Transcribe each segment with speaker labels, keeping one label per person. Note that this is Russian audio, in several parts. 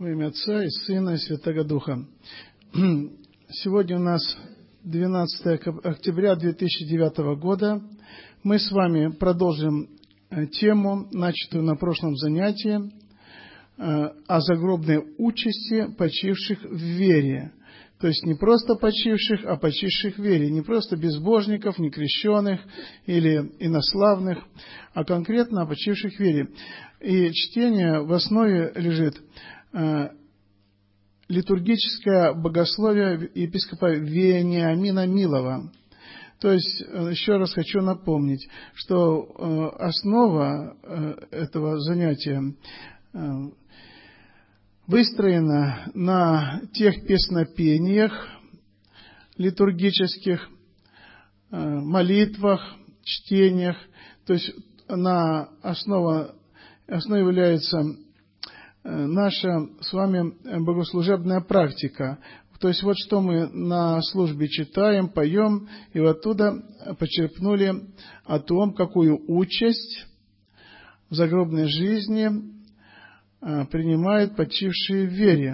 Speaker 1: Во имя Отца и Сына и Святого Духа. Сегодня у нас 12 октября 2009 года. Мы с вами продолжим тему, начатую на прошлом занятии, о загробной участи почивших в вере. То есть не просто почивших, а почивших в вере. Не просто безбожников, не крещеных или инославных, а конкретно о почивших в вере. И чтение в основе лежит литургическое богословие епископа Вениамина Милова. То есть, еще раз хочу напомнить, что основа этого занятия выстроена на тех песнопениях литургических, молитвах, чтениях. То есть, основой является наша с вами богослужебная практика. То есть вот что мы на службе читаем, поем, и оттуда почерпнули о том, какую участь в загробной жизни принимают почившие в вере.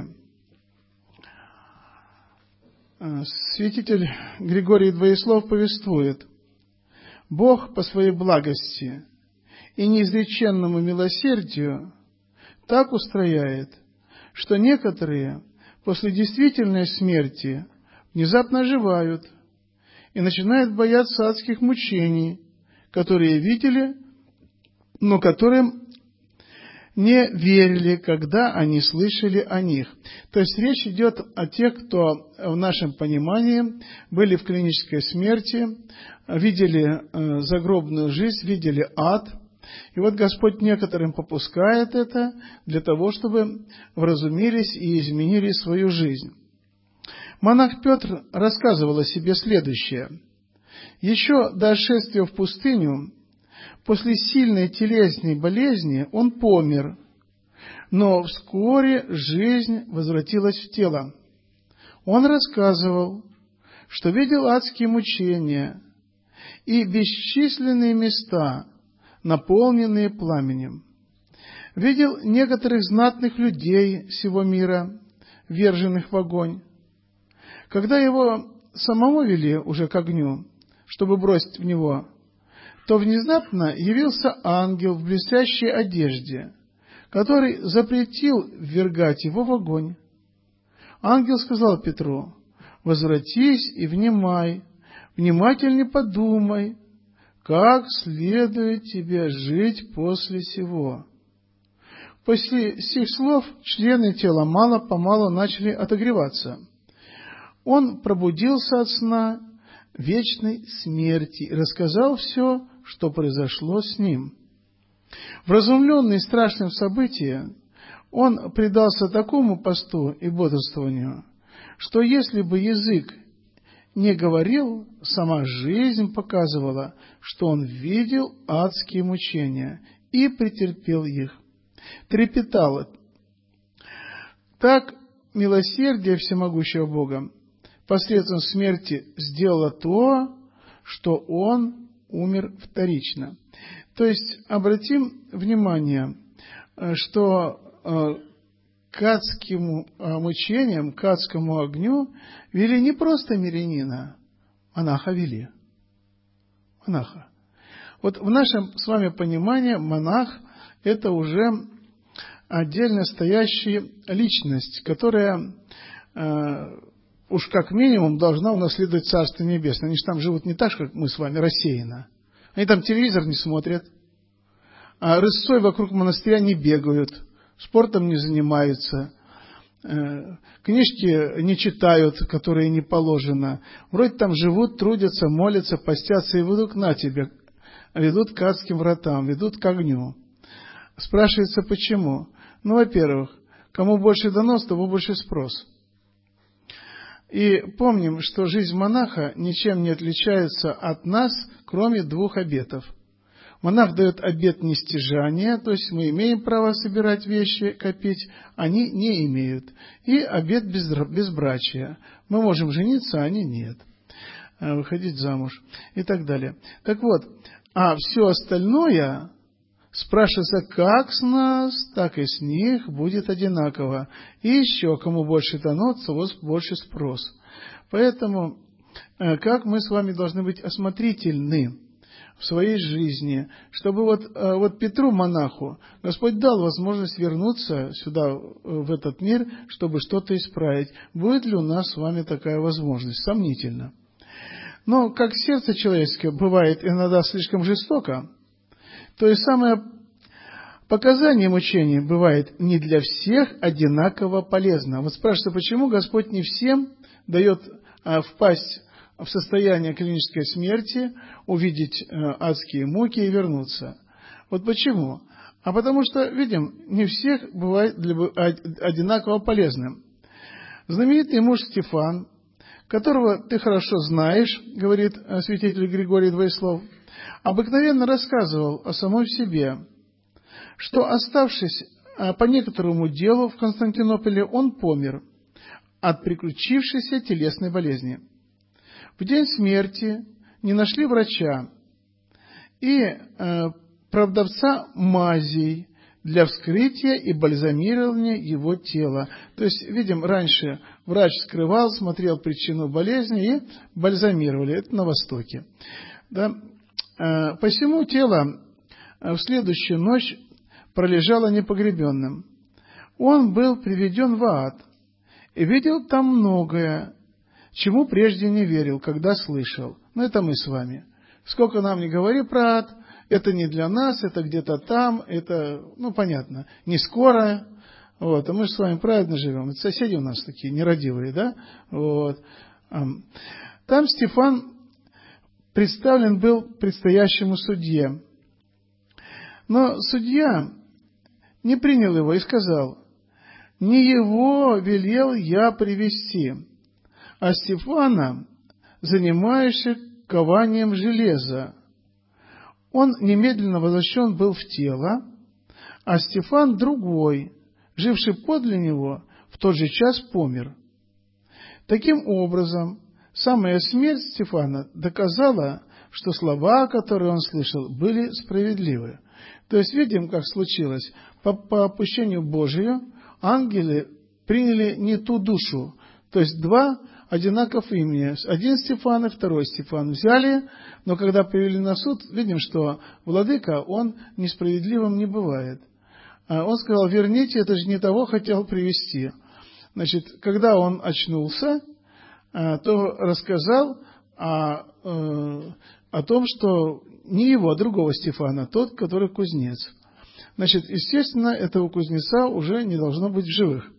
Speaker 1: Святитель Григорий Двоеслов повествует: «Бог по своей благости и неизреченному милосердию так устрояет, что некоторые после действительной смерти внезапно оживают и начинают бояться адских мучений, которые видели, но которым не верили, когда они слышали о них». То есть речь идет о тех, кто в нашем понимании были в клинической смерти, видели загробную жизнь, видели ад. И вот Господь некоторым попускает это для того, чтобы вразумились и изменили свою жизнь. Монах Петр рассказывал о себе следующее. Еще до отшествия в пустыню, после сильной телесной болезни, он помер, но вскоре жизнь возвратилась в тело. Он рассказывал, что видел адские мучения и бесчисленные места, наполненные пламенем. Видел некоторых знатных людей сего мира, вверженных в огонь. Когда его самого вели уже к огню, чтобы бросить в него, то внезапно явился ангел в блестящей одежде, который запретил ввергать его в огонь. Ангел сказал Петру: «Возвратись и внимай, внимательнее подумай, как следует тебе жить после сего». После сих слов члены тела мало-помалу начали отогреваться. Он пробудился от сна вечной смерти и рассказал все, что произошло с ним. Вразумленный страшным событием, он предался такому посту и бодрствованию, что если бы язык не говорил, сама жизнь показывала, что он видел адские мучения и претерпел их, трепетал. Так милосердие всемогущего Бога посредством смерти сделало то, что он умер вторично. То есть обратим внимание, что к адским мучениям, к адскому огню вели не просто мирянина, монаха вели. Монаха. Вот в нашем с вами понимании монах – это уже отдельно стоящая личность, которая уж как минимум должна унаследовать Царство Небесное. Они же там живут не так, как мы с вами, рассеянно. Они там телевизор не смотрят, а рысцой вокруг монастыря не бегают, спортом не занимаются, книжки не читают, которые не положено. Вроде там живут, трудятся, молятся, постятся и ведут на тебе, ведут к адским вратам, ведут к огню. Спрашивается, почему? Ну, во-первых, кому больше дано, с того больше спрос. И помним, что жизнь монаха ничем не отличается от нас, кроме двух обетов. Монах дает обет нестяжания, то есть мы имеем право собирать вещи, копить, они не имеют. И обет безбрачия. Мы можем жениться, а они нет. Выходить замуж и так далее. Так вот, а все остальное Спрашивается, как с нас, так и с них будет одинаково. И еще, кому больше дано, того больше спрос. Поэтому, как мы с вами должны быть осмотрительны в своей жизни, чтобы вот Петру, монаху, Господь дал возможность вернуться сюда, в этот мир, чтобы что-то исправить. Будет ли у нас с вами такая возможность? Сомнительно. Но как сердце человеческое бывает иногда слишком жестоко, то и самое показание мучений бывает не для всех одинаково полезно. Вот спрашивается, почему Господь не всем дает впасть в состояние клинической смерти, увидеть адские муки и вернуться. Вот почему? А потому что, видим, не всех бывает одинаково полезным. Знаменитый муж Стефан, которого ты хорошо знаешь, говорит святитель Григорий Двоеслов, обыкновенно рассказывал о самом себе, что, оставшись по некоторому делу в Константинополе, он помер от приключившейся телесной болезни. В день смерти не нашли врача и продавца мазей для вскрытия и бальзамирования его тела. То есть, видим, раньше врач скрывал, смотрел причину болезни и бальзамировали. Это на Востоке. Да? Посему тело в следующую ночь пролежало непогребенным. Он был приведен в ад и видел там многое, чему прежде не верил, когда слышал. Но это мы с вами. Сколько нам не говори про ад, это не для нас, это где-то там, это, понятно, не скоро. Вот, а мы же с вами праведно живем. Это соседи у нас такие нерадивые, да? Вот. Там Стефан представлен был предстоящему судье. Но судья не принял его и сказал: «Не его велел я привести, а Стефана, занимающегося кованием железа. Он немедленно возвращен был в тело, а Стефан другой, живший подле него, в тот же час помер». Таким образом, самая смерть Стефана доказала, что слова, которые он слышал, были справедливы. То есть, видим, как случилось. По опущению Божию ангелы приняли не ту душу. То есть, два одинаковых имени. Один Стефан и второй Стефан взяли, но когда привели на суд, видим, что владыка, он несправедливым не бывает. Он сказал: верните, это же не того хотел привести. Значит, когда он очнулся, то рассказал о том, что не его, а другого Стефана, тот, который кузнец. Значит, естественно, этого кузнеца уже не должно быть в живых.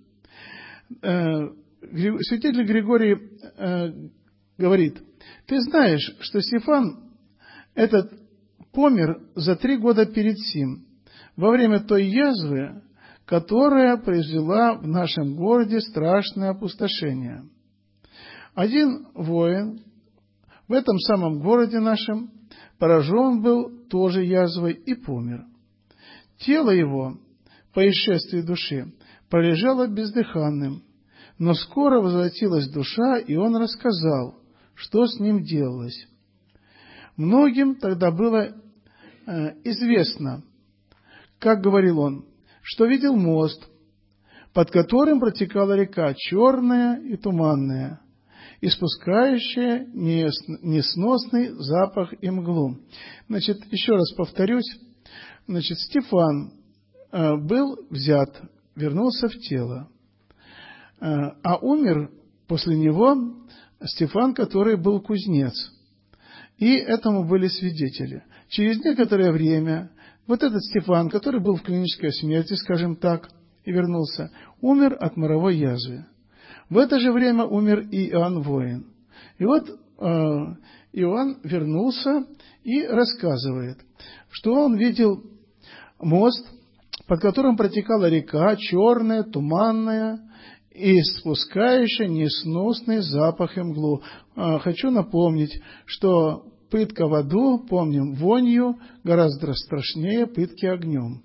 Speaker 1: Святитель Григорий говорит: ты знаешь, что Стефан этот помер за 3 года перед сим, во время той язвы, которая произвела в нашем городе страшное опустошение. Один воин в этом самом городе нашем поражен был тоже язвой и помер. Тело его, по исшествии души, пролежало бездыханным, но скоро возвратилась душа, и он рассказал, что с ним делалось. Многим тогда было известно, как говорил он, что видел мост, под которым протекала река, черная и туманная, испускающая несносный запах и мглу. Значит, еще раз повторюсь, Стефан был взят, вернулся в тело, а умер после него Стефан, который был кузнец. И этому были свидетели. Через некоторое время вот этот Стефан, который был в клинической смерти, скажем так, и вернулся, умер от моровой язвы. В это же время умер и Иоанн Воин. И вот Иоанн вернулся и рассказывает, что он видел мост, под которым протекала река, черная, туманная, и спускающая несносный запах и мглу. Хочу напомнить, что пытка в аду, помним, вонью гораздо страшнее пытки огнем.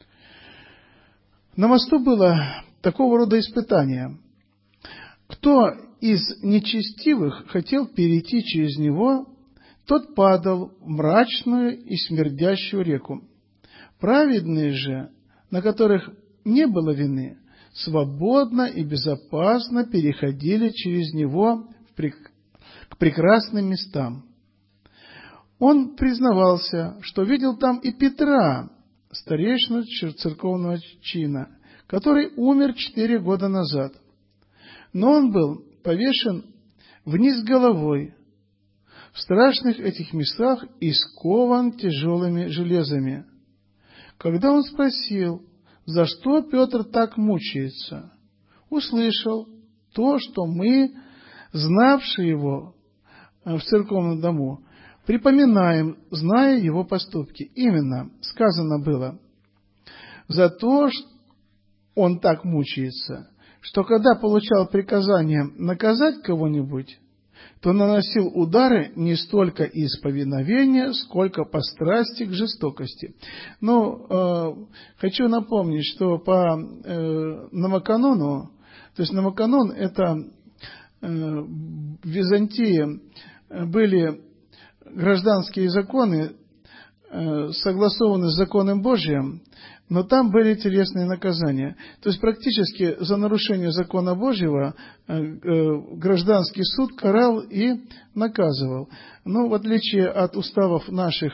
Speaker 1: На мосту было такого рода испытание. Кто из нечестивых хотел перейти через него, тот падал в мрачную и смердящую реку. Праведные же, на которых не было вины, свободно и безопасно переходили через него к прекрасным местам. Он признавался, что видел там и Петра, старейшину церковного чина, который умер 4 года назад. Но он был повешен вниз головой в страшных этих местах и скован тяжелыми железами. Когда он спросил, за что Петр так мучается, услышал то, что мы, знавшие его в церковном дому, припоминаем, зная его поступки. Именно сказано было, за то, что он так мучается, что когда получал приказание наказать кого-нибудь, то наносил удары не столько из повиновения, сколько по страсти к жестокости. Но хочу напомнить, что по Новоканону, то есть Новоканон — это в Византии были гражданские законы, согласованы с законом Божиим, но там были телесные наказания. То есть практически за нарушение закона Божьего гражданский суд карал и наказывал. Но в отличие от уставов наших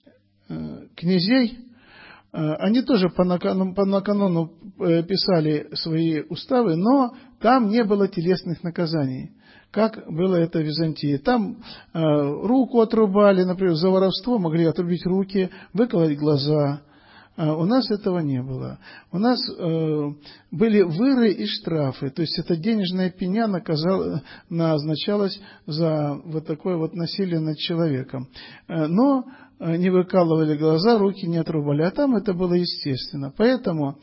Speaker 1: князей, они тоже по наканону писали свои уставы, но там не было телесных наказаний, как было это в Византии. Там руку отрубали, например, за воровство могли отрубить руки, выколоть глаза. У нас этого не было. У нас были выры и штрафы, то есть это денежная пеня назначалась за вот такое вот насилие над человеком. Но не выкалывали глаза, руки не отрубали, а там это было естественно. Поэтому,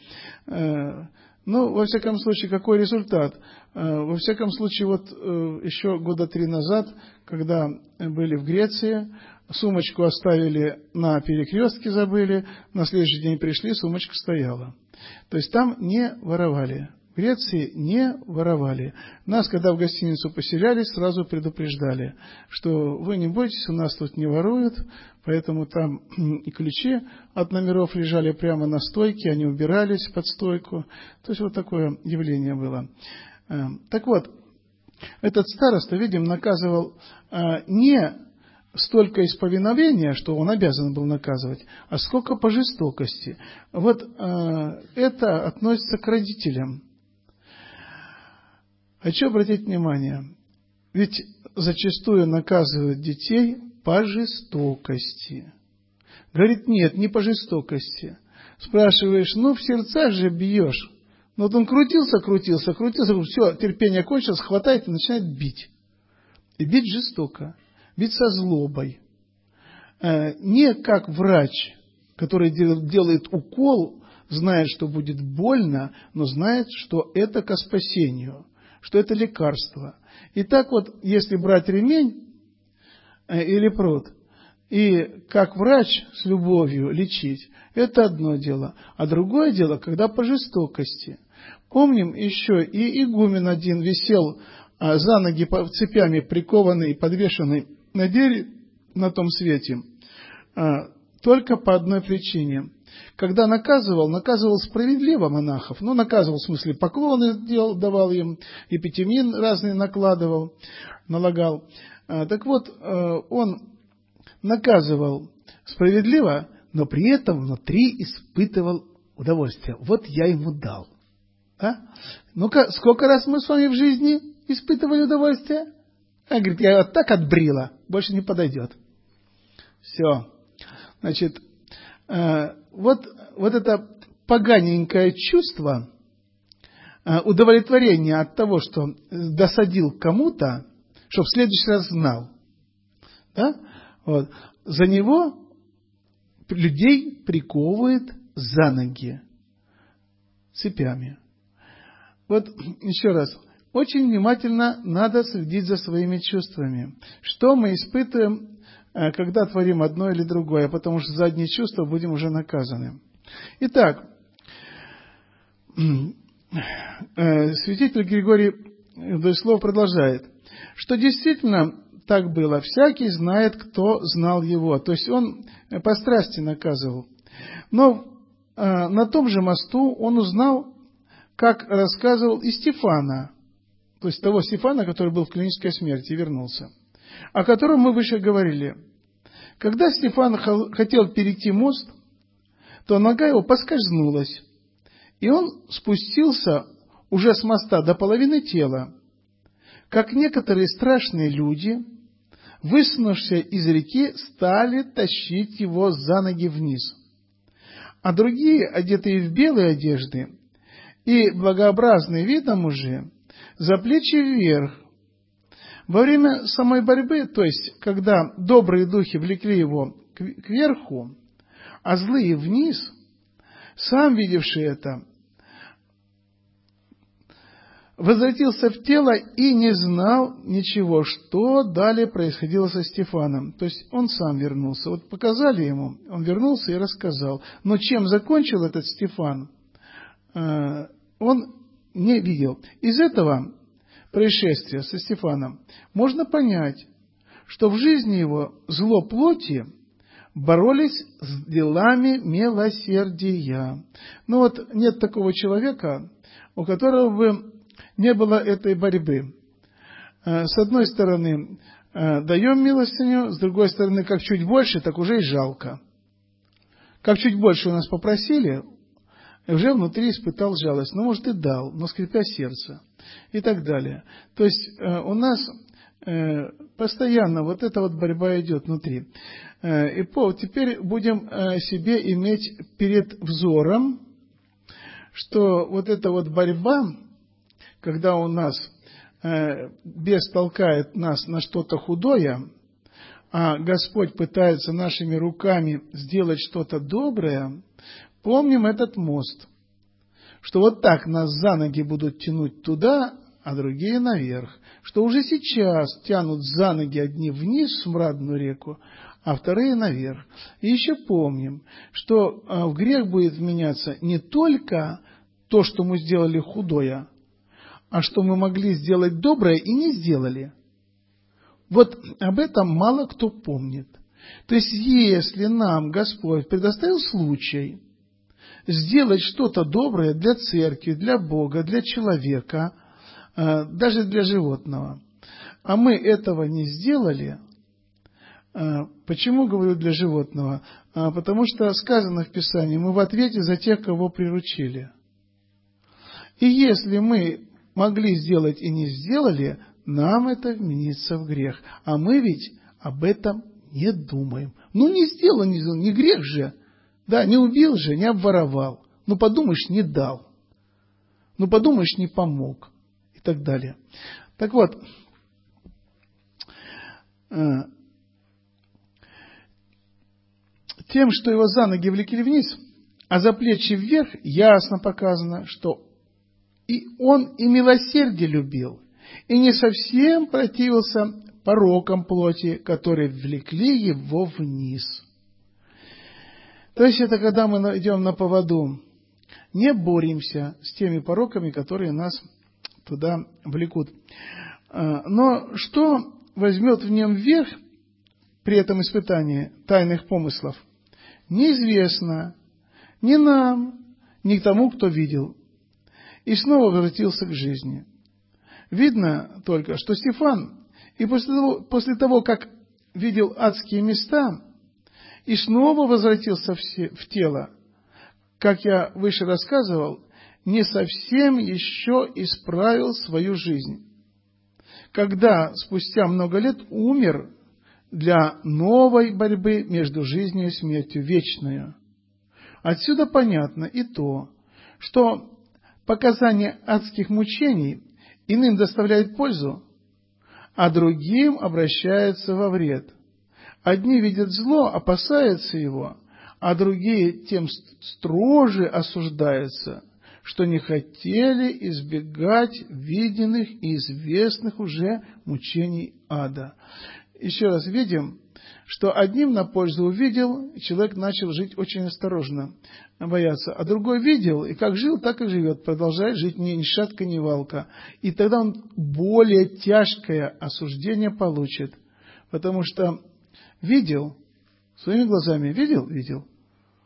Speaker 1: во всяком случае, какой результат? Во всяком случае, вот еще года 3 назад, когда были в Греции, сумочку оставили на перекрестке, забыли, на следующий день пришли, сумочка стояла. То есть там не воровали. В Греции не воровали. Нас, когда в гостиницу поселялись, сразу предупреждали, что вы не бойтесь, у нас тут не воруют, поэтому там и ключи от номеров лежали прямо на стойке, они убирались под стойку. То есть вот такое явление было. Так вот, этот староста, видим, наказывал не столько из повиновения, что он обязан был наказывать, а сколько по жестокости. Вот это относится к родителям. Хочу обратить внимание, ведь зачастую наказывают детей по жестокости. Говорит, нет, не по жестокости. Спрашиваешь, в сердцах же бьешь. Но вот он крутился, все, терпение кончилось, хватает и начинает бить. И бить жестоко. Бить со злобой. Не как врач, который делает укол, знает, что будет больно, но знает, что это ко спасению, что это лекарство. И так вот, если брать ремень или прут, и как врач с любовью лечить, это одно дело. А другое дело, когда по жестокости. Помним еще, и игумен один висел за ноги цепями прикованный, подвешенный на дереве на том свете, только по одной причине. Когда наказывал справедливо монахов, наказывал в смысле поклоны давал им, епитемин разные налагал. Так вот, он наказывал справедливо, но при этом внутри испытывал удовольствие. Вот я ему дал. Ну-ка, сколько раз мы с вами в жизни испытывали удовольствие? Говорит, я вот так отбрила, больше не подойдет. Все. Значит, вот это поганенькое чувство удовлетворения от того, что досадил кому-то, чтобы в следующий раз знал. Да? Вот. За него людей приковывает за ноги цепями. Вот еще раз. Очень внимательно надо следить за своими чувствами. Что мы испытываем, когда творим одно или другое, потому что за одни чувства будем уже наказаны. Итак, святитель Григорий Дойслов продолжает, что действительно так было. Всякий знает, кто знал его. То есть он по страсти наказывал. Но на том же мосту он узнал, как рассказывал и Стефана, то есть того Стефана, который был в клинической смерти и вернулся, о котором мы выше говорили. Когда Стефан хотел перейти мост, то нога его поскользнулась, и он спустился уже с моста до половины тела, как некоторые страшные люди, высунувшись из реки, стали тащить его за ноги вниз. А другие, одетые в белые одежды и благообразные видом уже, за плечи вверх. Во время самой борьбы, то есть, когда добрые духи влекли его кверху, а злые вниз, сам видевший это, возвратился в тело и не знал ничего, что далее происходило со Стефаном. То есть он сам вернулся. Вот показали ему, он вернулся и рассказал. Но чем закончил этот Стефан, он не видел. Из этого происшествия со Стефаном можно понять, что в жизни его зло плоти боролись с делами милосердия. Но вот нет такого человека, у которого бы не было этой борьбы. С одной стороны, даем милостыню, с другой стороны, как чуть больше, так уже и жалко. Как чуть больше у нас попросили, уже внутри испытал жалость. Ну, может, и дал, но скрипя сердце. И так далее. То есть у нас постоянно вот эта вот борьба идет внутри. И теперь будем себе иметь перед взором, что вот эта вот борьба, когда у нас бес толкает нас на что-то худое, а Господь пытается нашими руками сделать что-то доброе, помним этот мост, что вот так нас за ноги будут тянуть туда, а другие наверх, что уже сейчас тянут за ноги одни вниз в смрадную реку, а вторые наверх. И еще помним, что в грех будет вменяться не только то, что мы сделали худое, а что мы могли сделать доброе и не сделали. Вот об этом мало кто помнит. То есть, если нам Господь предоставил случай сделать что-то доброе для церкви, для Бога, для человека, даже для животного, а мы этого не сделали, почему говорю для животного? Потому что сказано в Писании, мы в ответе за тех, кого приручили. И если мы могли сделать и не сделали, нам это вменится в грех. А мы ведь об этом не думаем. Ну, не сделал, не грех же. Да, не убил же, не обворовал. Ну, подумаешь, не дал. Ну, подумаешь, не помог. И так далее. Так вот, тем, что его за ноги влекли вниз, а за плечи вверх, ясно показано, что и он и милосердие любил, и не совсем противился порокам плоти, которые влекли его вниз. То есть это когда мы идем на поводу, не боремся с теми пороками, которые нас туда влекут. Но что возьмет в нем верх при этом испытании тайных помыслов, неизвестно ни нам, ни тому, кто видел. И снова возвратился к жизни. Видно только, что Стефан, и после того, как видел адские места, и снова возвратился в тело, как я выше рассказывал, не совсем еще исправил свою жизнь. Когда спустя много лет умер для новой борьбы между жизнью и смертью, вечную. Отсюда понятно и то, что показание адских мучений иным доставляет пользу, а другим обращается во вред. Одни видят зло, опасаются его, а другие тем строже осуждаются, что не хотели избегать виденных и известных уже мучений ада. Еще раз видим, что одним на пользу увидел, и человек начал жить очень осторожно, бояться. А другой видел, и как жил, так и живет, продолжает жить ни шатка, ни валка. И тогда он более тяжкое осуждение получит, потому что видел, своими глазами видел,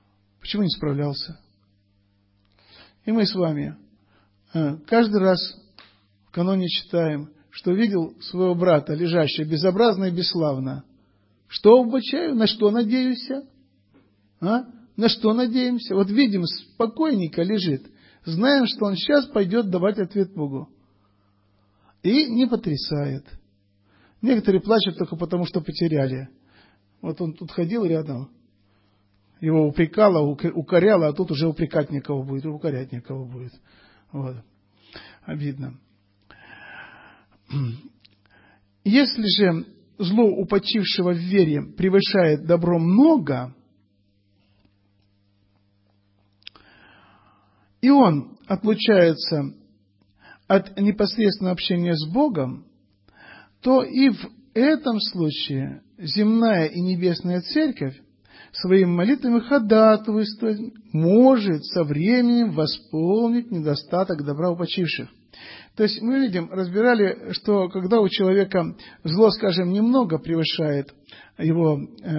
Speaker 1: Почему не справлялся? И мы с вами каждый раз в каноне читаем, что видел своего брата, лежащего безобразно и бесславно. Что обучаю? На что надеюсь? На что надеемся? Вот видим, спокойненько лежит. Знаем, что он сейчас пойдет давать ответ Богу. И не потрясает. Некоторые плачут только потому, что потеряли. Вот он тут ходил рядом, его упрекало, укоряло, а тут уже упрекать некого будет, укорять некого будет. Вот. Обидно. Если же зло у почившего в вере превышает добро много, и он отлучается от непосредственного общения с Богом, то и в этом случае земная и небесная церковь своими молитвами ходатайствовать может со временем восполнить недостаток добра у почивших. То есть мы видим, разбирали, что когда у человека зло, скажем, немного превышает его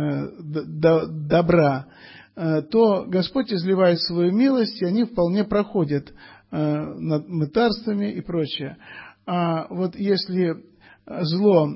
Speaker 1: добра, то Господь изливает свою милость, и они вполне проходят над мытарствами и прочее. А вот если зло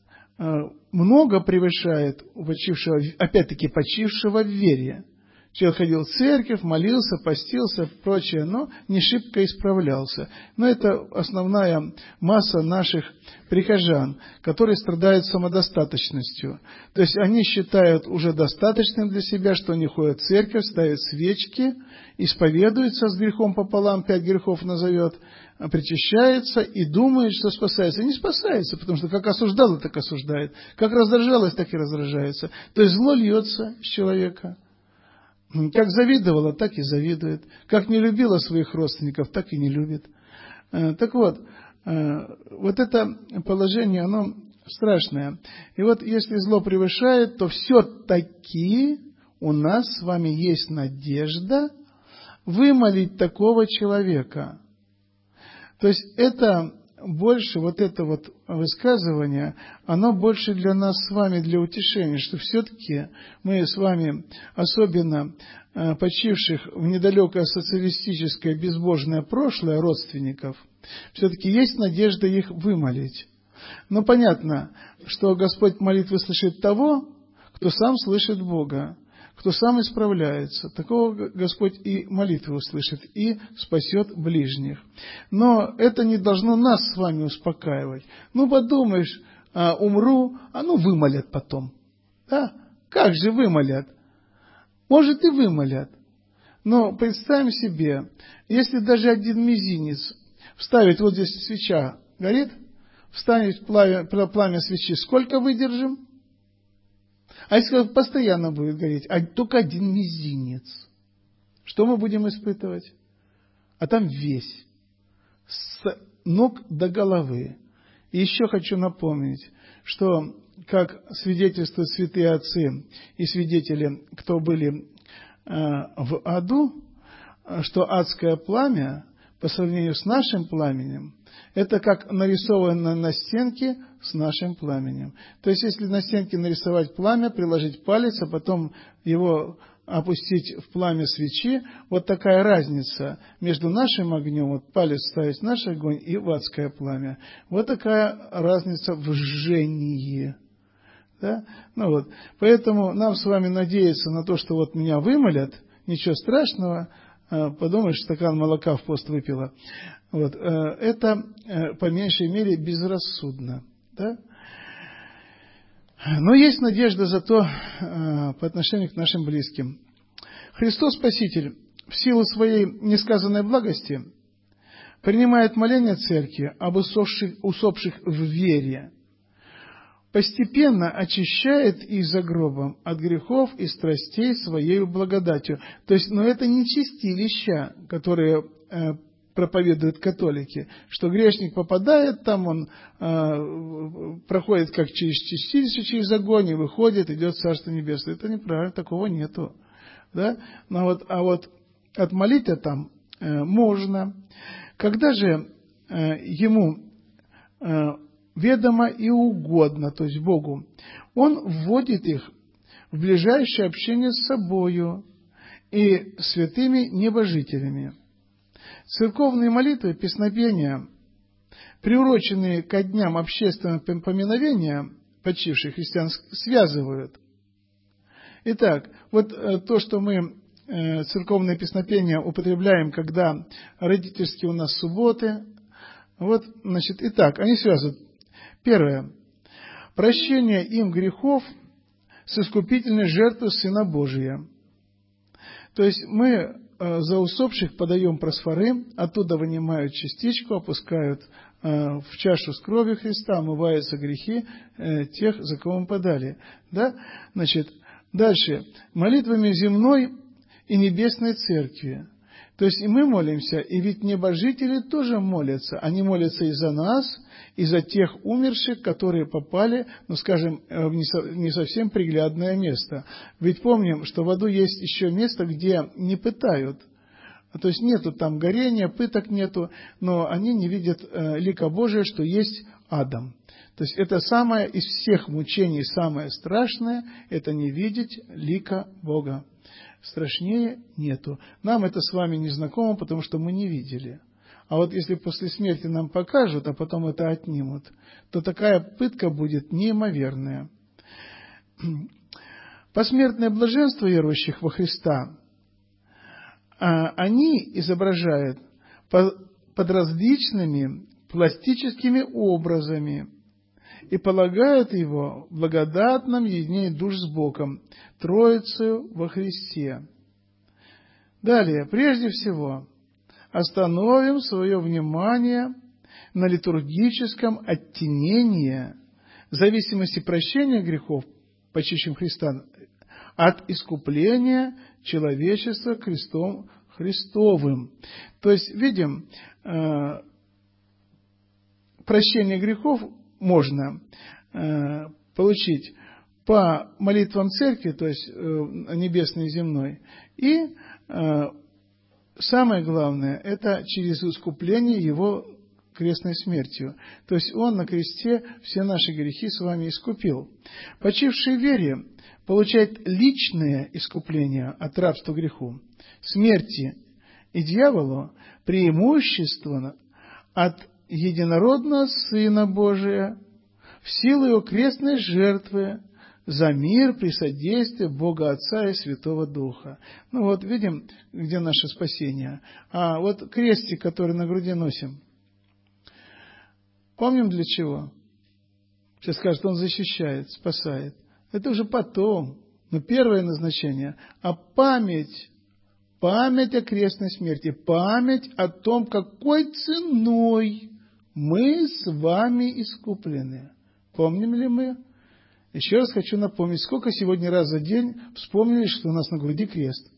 Speaker 1: много превышает у почившего, опять-таки почившего в вере, человек ходил в церковь, молился, постился и прочее, но не шибко исправлялся. Но это основная масса наших прихожан, которые страдают самодостаточностью. То есть они считают уже достаточным для себя, что они ходят в церковь, ставят свечки, исповедуются с грехом пополам, 5 грехов назовет, причащается и думает, что спасается. И не спасается, потому что как осуждало, так осуждает. Как раздражалось, так и раздражается. То есть зло льется с человека. Как завидовала, так и завидует. Как не любила своих родственников, так и не любит. Так вот, вот это положение, оно страшное. И вот если зло превышает, то все-таки у нас с вами есть надежда вымолить такого человека. То есть это больше, вот это вот высказывание, оно больше для нас с вами, для утешения, что все-таки мы с вами, особенно почивших в недалекое социалистическое безбожное прошлое родственников, все-таки есть надежда их вымолить. Но понятно, что Господь молитвы слышит того, кто сам слышит Бога, кто сам исправляется. Такого Господь и молитвы услышит, и спасет ближних. Но это не должно нас с вами успокаивать. Ну, подумаешь, умру, вымолят потом. Да? Как же вымолят? Может, и вымолят. Но представим себе, если даже один мизинец вставить, вот здесь свеча горит, встанет пламя свечи, сколько выдержим? А если постоянно будет гореть, а только один мизинец, что мы будем испытывать? А там весь, с ног до головы. И еще хочу напомнить, что, как свидетельствуют святые отцы и свидетели, кто были в аду, что адское пламя по сравнению с нашим пламенем, это как нарисовано на стенке с нашим пламенем. То есть, если на стенке нарисовать пламя, приложить палец, а потом его опустить в пламя свечи, вот такая разница между нашим огнем, вот палец ставить в наш огонь и в адское пламя. Вот такая разница в жжении. Да? Ну вот. Поэтому нам с вами надеяться на то, что вот меня вымолят, ничего страшного, подумаешь, стакан молока в пост выпила. Вот. Это, по меньшей мере, безрассудно. Да? Но есть надежда зато по отношению к нашим близким. Христос Спаситель в силу своей несказанной благости принимает моления церкви об усопших в вере, постепенно очищает их за гробом от грехов и страстей своей благодатью. То есть, но это не чистилища, которые проповедуют католики, что грешник попадает там, он проходит как через чистилище, через огонь, и выходит, идет в Царство Небесное. Это неправильно, такого нету. Да? А вот отмолить там можно. Когда же ему ведомо и угодно, то есть Богу, он вводит их в ближайшее общение с собою и святыми небожителями. Церковные молитвы, песнопения, приуроченные ко дням общественного поминовения почивших христиан, связывают. Итак, вот то, что мы церковные песнопения употребляем, когда родительские у нас субботы, вот, значит, итак, они связывают. Первое. Прощение им грехов с искупительной жертвой Сына Божия. То есть мы за усопших подаем просфоры, оттуда вынимают частичку, опускают в чашу с кровью Христа, омываются грехи тех, за кого мы подали. Да? Значит, дальше. Молитвами земной и небесной церкви. То есть и мы молимся, и ведь небожители тоже молятся. Они молятся и за нас, и за тех умерших, которые попали, ну, скажем, в не совсем приглядное место. Ведь помним, что в аду есть еще место, где не пытают. То есть нету там горения, пыток нету, но они не видят лика Божия, что есть Адам. То есть это самое из всех мучений, самое страшное, это не видеть лика Бога. Страшнее нету. Нам это с вами не знакомо, потому что мы не видели. А вот если после смерти нам покажут, а потом это отнимут, то такая пытка будет неимоверная. Посмертное блаженство верующих во Христа, они изображают под различными пластическими образами и полагают его в благодатном единении душ с Богом, Троицею во Христе. Далее, прежде всего, остановим свое внимание на литургическом оттенении зависимости прощения грехов, почившим Христа, от искупления человечества крестом Христовым. То есть, видим, прощение грехов можно получить по молитвам церкви, то есть небесной и земной, и самое главное, это через искупление Его крестной смертью. То есть Он на кресте все наши грехи с вами искупил. Почивший в вере получает личное искупление от рабства греху, смерти и дьяволу, преимущественно от единородного Сына Божия в силу Его крестной жертвы за мир при содействии Бога Отца и Святого Духа. Ну вот, видим, где наше спасение. А вот крестик, который на груди носим, помним для чего? Сейчас скажут, он защищает, спасает. Это уже потом, но первое назначение. А память о крестной смерти, память о том, какой ценой мы с вами искуплены. Помним ли мы? Еще раз хочу напомнить, сколько сегодня раз за день вспомнили, что у нас на груди крест.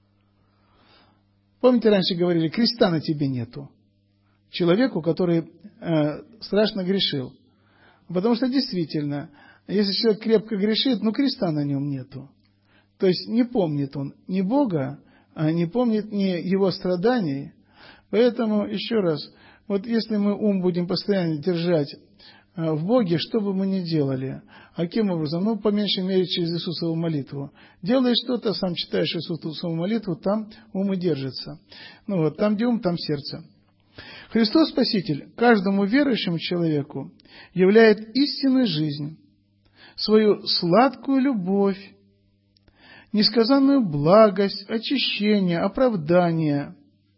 Speaker 1: Помните, раньше говорили, креста на тебе нету. Человеку, который страшно грешил. Потому что действительно, если человек крепко грешит, но креста на нем нету. То есть не помнит он ни Бога, не помнит ни Его страданий. Поэтому, еще раз, вот если мы ум будем постоянно держать в Боге, что бы мы ни делали. А каким образом? Ну, по меньшей мере, через Иисусову молитву. Делаешь что-то, сам читаешь Иисусову молитву, там ум и держится. Ну вот, там, где ум, там сердце. Христос Спаситель каждому верующему человеку являет истинную жизнь, свою сладкую любовь, несказанную благость, очищение, оправдание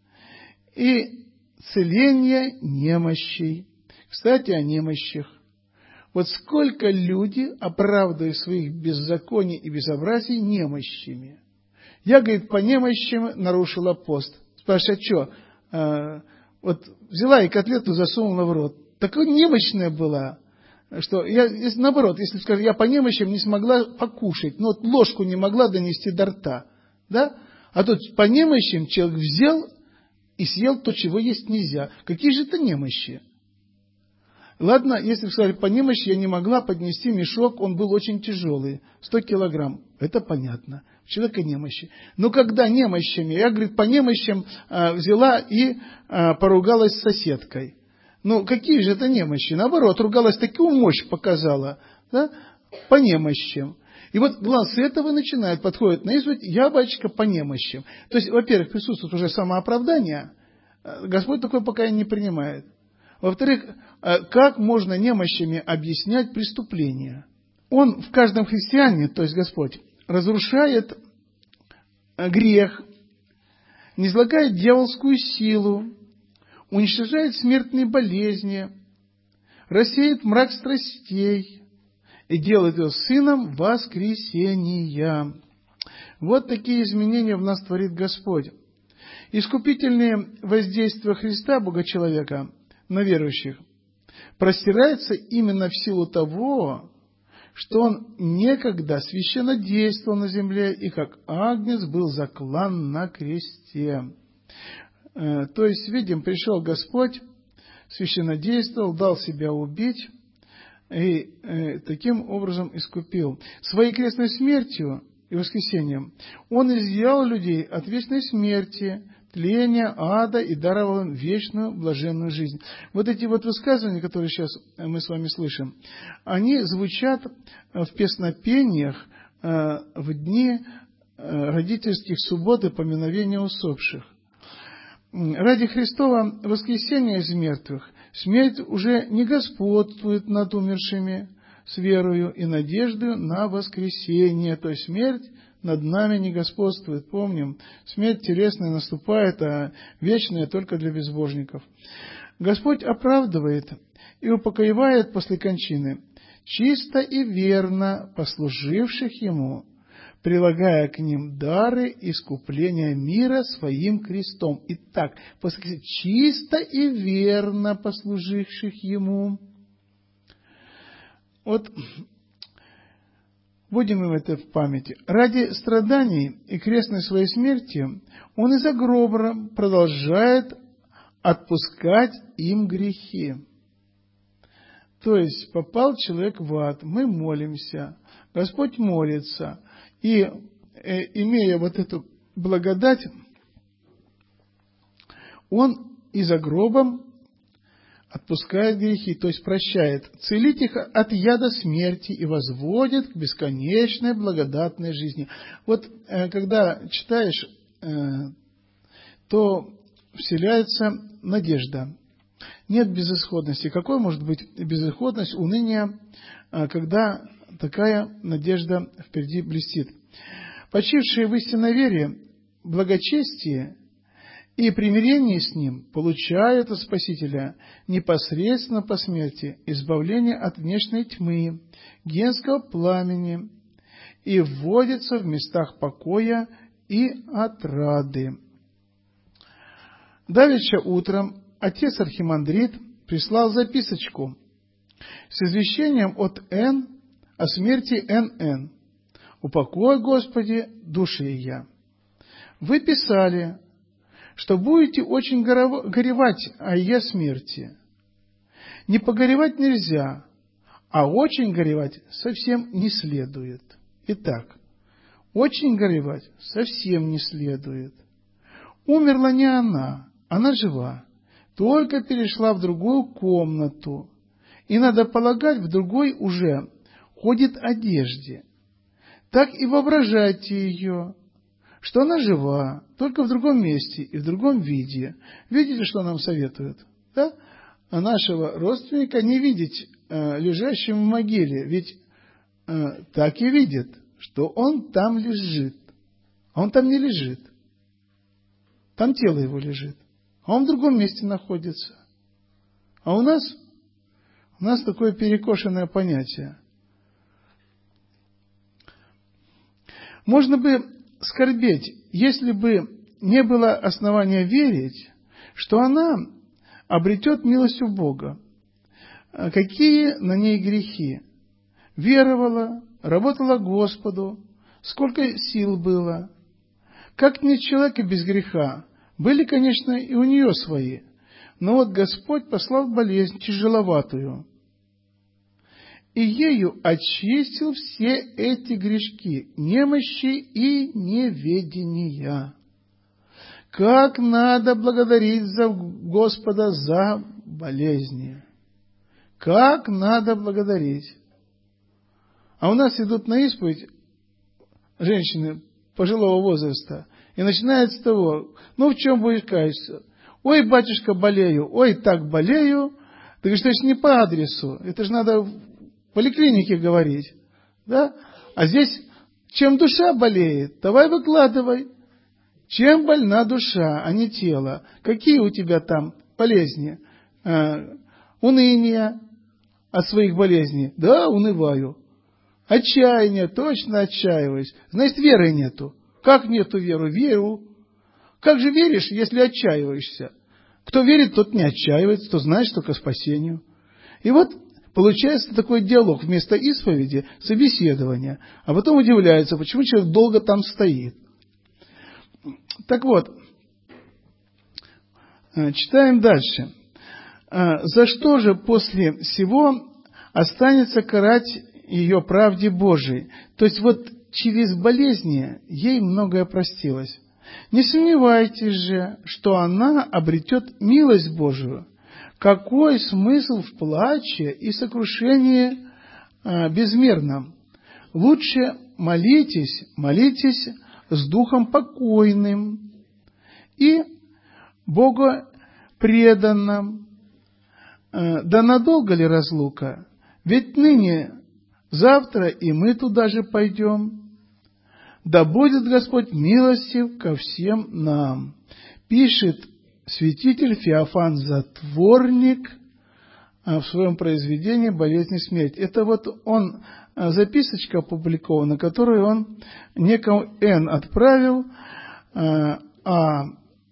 Speaker 1: и целение немощей. Кстати, о немощах. Вот сколько люди оправдывают своих беззаконий и безобразий немощами. Я, говорит, по немощам нарушила пост. Спрашиваю, а что? Вот взяла и котлету засунула в рот. Такая немощная была, что я, наоборот, если скажу, я по немощам не смогла покушать, но вот ложку не могла донести до рта. Да? А тут по немощам человек взял и съел то, чего есть нельзя. Какие же это немощи? Ладно, если сказать по немощи, я не могла поднести мешок, он был очень тяжелый, 100 килограмм. Это понятно, у человека немощи. Но когда немощами, я, говорит, по немощам взяла и поругалась с соседкой. Ну, какие же это немощи? Наоборот, ругалась, такую мощь показала, да? По немощам. И вот глаз с этого начинает, подходит на исповедь: я, батюшка, по немощам. То есть, во-первых, присутствует уже самооправдание, Господь такое пока не принимает. Во-вторых, как можно немощами объяснять преступления? Он в каждом христиане, то есть Господь, разрушает грех, низлагает дьявольскую силу, уничтожает смертные болезни, рассеет мрак страстей и делает его сыном воскресения. Вот такие изменения в нас творит Господь. Искупительные воздействия Христа, Бога-человека, на верующих простирается именно в силу того, что Он некогда священно действовал на земле и как агнец был заклан на кресте. То есть, видим, пришел Господь, священно действовал, дал себя убить и таким образом искупил. Своей крестной смертью и воскресением Он изъял людей от вечной смерти, тления, ада и даровал им вечную блаженную жизнь. Вот эти вот высказывания, которые сейчас мы с вами слышим, они звучат в песнопениях в дни родительских суббот и поминовения усопших. Ради Христова воскресения из мертвых смерть уже не господствует над умершими с верою и надеждою на воскресение. То есть смерть над нами не господствует. Помним, смерть телесная наступает, а вечная только для безбожников. Господь оправдывает и упокоивает после кончины чисто и верно послуживших Ему, прилагая к ним дары искупления мира своим крестом. Итак, чисто и верно послуживших Ему. Вот будем им это в памяти. Ради страданий и крестной своей смерти Он и за гроба продолжает отпускать им грехи. То есть попал человек в ад, мы молимся, Господь молится, и имея вот эту благодать, Он и за гробом отпускает грехи, то есть прощает, целит их от яда смерти и возводит к бесконечной благодатной жизни. Вот когда читаешь, то вселяется надежда. Нет безысходности. Какой может быть безысходность, уныние, когда такая надежда впереди блестит? Почившие в истинной вере, благочестие и примирение с Ним получают от Спасителя непосредственно по смерти избавление от внешней тьмы, генского пламени и вводятся в местах покоя и отрады. Давеча утром отец архимандрит прислал записочку с извещением от Н. о смерти Н.Н. «Упокой, Господи, души я». Вы писали, что будете очень горевать о ее смерти. Не погоревать нельзя, а очень горевать совсем не следует. Итак, очень горевать совсем не следует. Умерла не она жива, только перешла в другую комнату, и, надо полагать, в другой уже ходит одежде. Так и воображайте ее, что она жива, только в другом месте и в другом виде. Видите, что нам советуют? Да? А нашего родственника не видеть лежащим в могиле, ведь так и видят, что он там лежит. А он там не лежит. Там тело его лежит. А он в другом месте находится. А у нас такое перекошенное понятие. Можно бы скорбеть, если бы не было основания верить, что она обретет милость у Бога. Какие на ней грехи? Веровала, работала Господу, сколько сил было. Как нет человека без греха? Были, конечно, и у нее свои, но вот Господь послал болезнь тяжеловатую, и ею очистил все эти грешки, немощи и неведения. Как надо благодарить Господа за болезни! Как надо благодарить! А у нас идут на исповедь женщины пожилого возраста. И начинает с того, в чем будешь каяться? Ой, батюшка, болею, ой, так болею. Ты говоришь, это же не по адресу, это же надо в поликлинике говорить. Да? А здесь, чем душа болеет, давай выкладывай. Чем больна душа, а не тело? Какие у тебя там болезни? Уныние от своих болезней? Да, унываю. Отчаяние, точно отчаиваюсь. Значит, веры нету. Как нету веры? Веру. Как же веришь, если отчаиваешься? Кто верит, тот не отчаивается, кто знает, что к спасению. И вот получается такой диалог вместо исповеди, собеседования. А потом удивляется, почему человек долго там стоит. Так вот, читаем дальше. За что же после всего останется карать ее правде Божией? То есть вот через болезни ей многое простилось. Не сомневайтесь же, что она обретет милость Божию. Какой смысл в плаче и сокрушении безмерном? Лучше молитесь с духом покойным и богопреданным. Да надолго ли разлука? Ведь ныне, завтра и мы туда же пойдем. Да будет Господь милостив ко всем нам. Пишет святитель Феофан Затворник в своем произведении «Болезнь и смерть». Это вот он, записочка опубликована, которую он некому Н. отправил о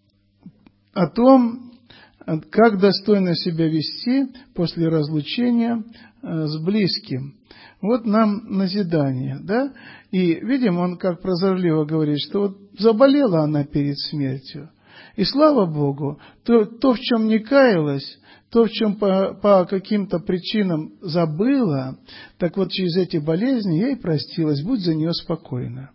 Speaker 1: том, как достойно себя вести после разлучения с близким. Вот нам назидание, да? И видим, он как прозорливо говорит, что вот заболела она перед смертью. И слава Богу, то в чем не каялась, то, в чем по каким-то причинам забыла, так вот через эти болезни ей простилось, будь за нее спокойна.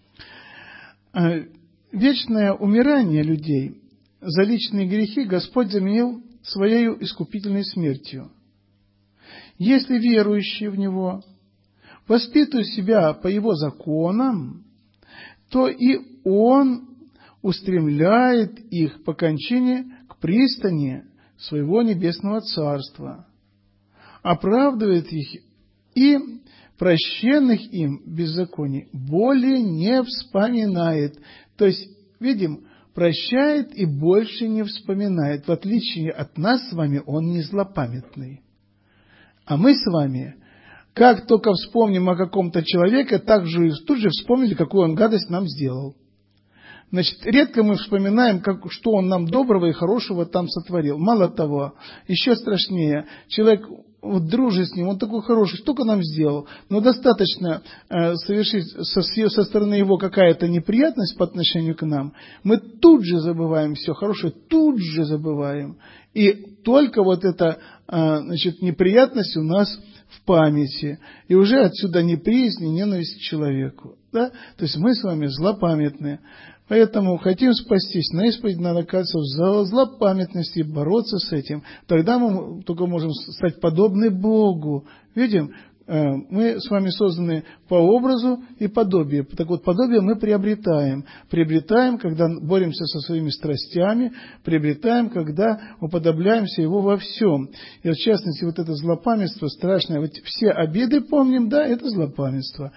Speaker 1: Вечное умирание людей за личные грехи Господь заменил Своей искупительной смертью. Если верующие в Него воспитывают себя по Его законам, то и Он устремляет их по кончине к пристани Своего Небесного Царства, оправдывает их и прощенных им беззаконий более не вспоминает. То есть, видим, прощает и больше не вспоминает. В отличие от нас с вами, Он не злопамятный. А мы с вами, как только вспомним о каком-то человеке, так же тут же вспомнили, какую он гадость нам сделал. Значит, редко мы вспоминаем, что он нам доброго и хорошего там сотворил. Мало того, еще страшнее, человек дружит с ним, он такой хороший, столько нам сделал, но достаточно совершить со стороны его какая-то неприятность по отношению к нам, мы тут же забываем все хорошее, тут же забываем. И только вот эта неприятность у нас в памяти. И уже отсюда неприязнь и ненависть к человеку. Да? То есть мы с вами злопамятны. Поэтому хотим спастись, на исповедь надо каяться в злопамятности и бороться с этим. Тогда мы только можем стать подобны Богу. Видим, мы с вами созданы по образу и подобию. Так вот, подобие мы приобретаем. Приобретаем, когда боремся со своими страстями, приобретаем, когда уподобляемся Его во всем. И в частности, вот это злопамятство страшное. Вот все обиды помним, да, это злопамятство.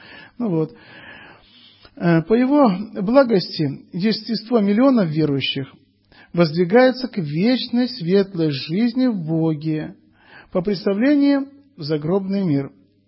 Speaker 1: По Его благости естество миллионов верующих воздвигается к вечной светлой жизни в Боге по представлению в загробный мир.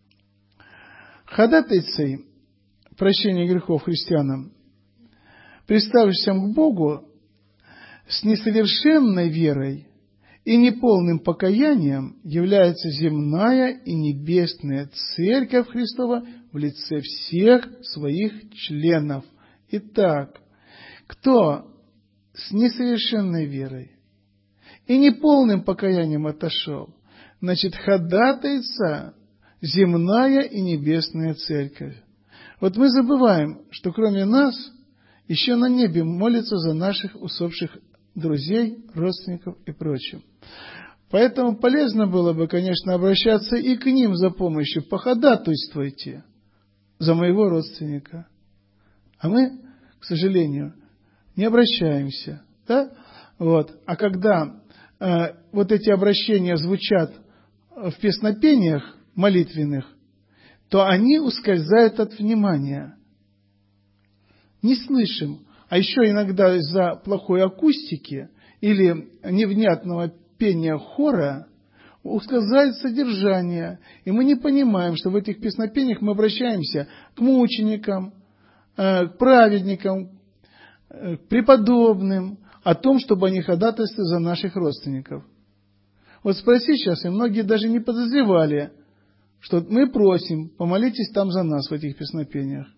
Speaker 1: Ходатайцей прощения грехов христианам, представившимся к Богу с несовершенной верой и неполным покаянием, является земная и небесная Церковь Христова в лице всех своих членов. Итак, кто с несовершенной верой и неполным покаянием отошел, значит, ходатайца земная и небесная Церковь. Вот мы забываем, что кроме нас еще на небе молятся за наших усопших друзей, родственников и прочим. Поэтому полезно было бы, конечно, обращаться и к ним за помощью. Походатайствуйте за моего родственника. А мы, к сожалению, не обращаемся. Да? Вот. А когда вот эти обращения звучат в песнопениях молитвенных, то они ускользают от внимания. Не слышим. А еще иногда из-за плохой акустики или невнятного пения хора ускользает содержание. И мы не понимаем, что в этих песнопениях мы обращаемся к мученикам, к праведникам, к преподобным, о том, чтобы они ходатайствовали за наших родственников. Вот спроси сейчас, и многие даже не подозревали, что мы просим, помолитесь там за нас в этих песнопениях.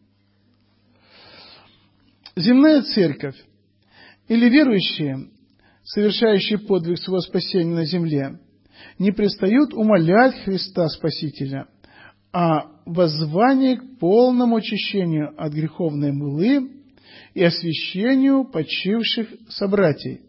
Speaker 1: Земная церковь или верующие, совершающие подвиг своего спасения на земле, не перестают умолять Христа Спасителя о воззвании к полному очищению от греховной мглы и освящению почивших собратьей.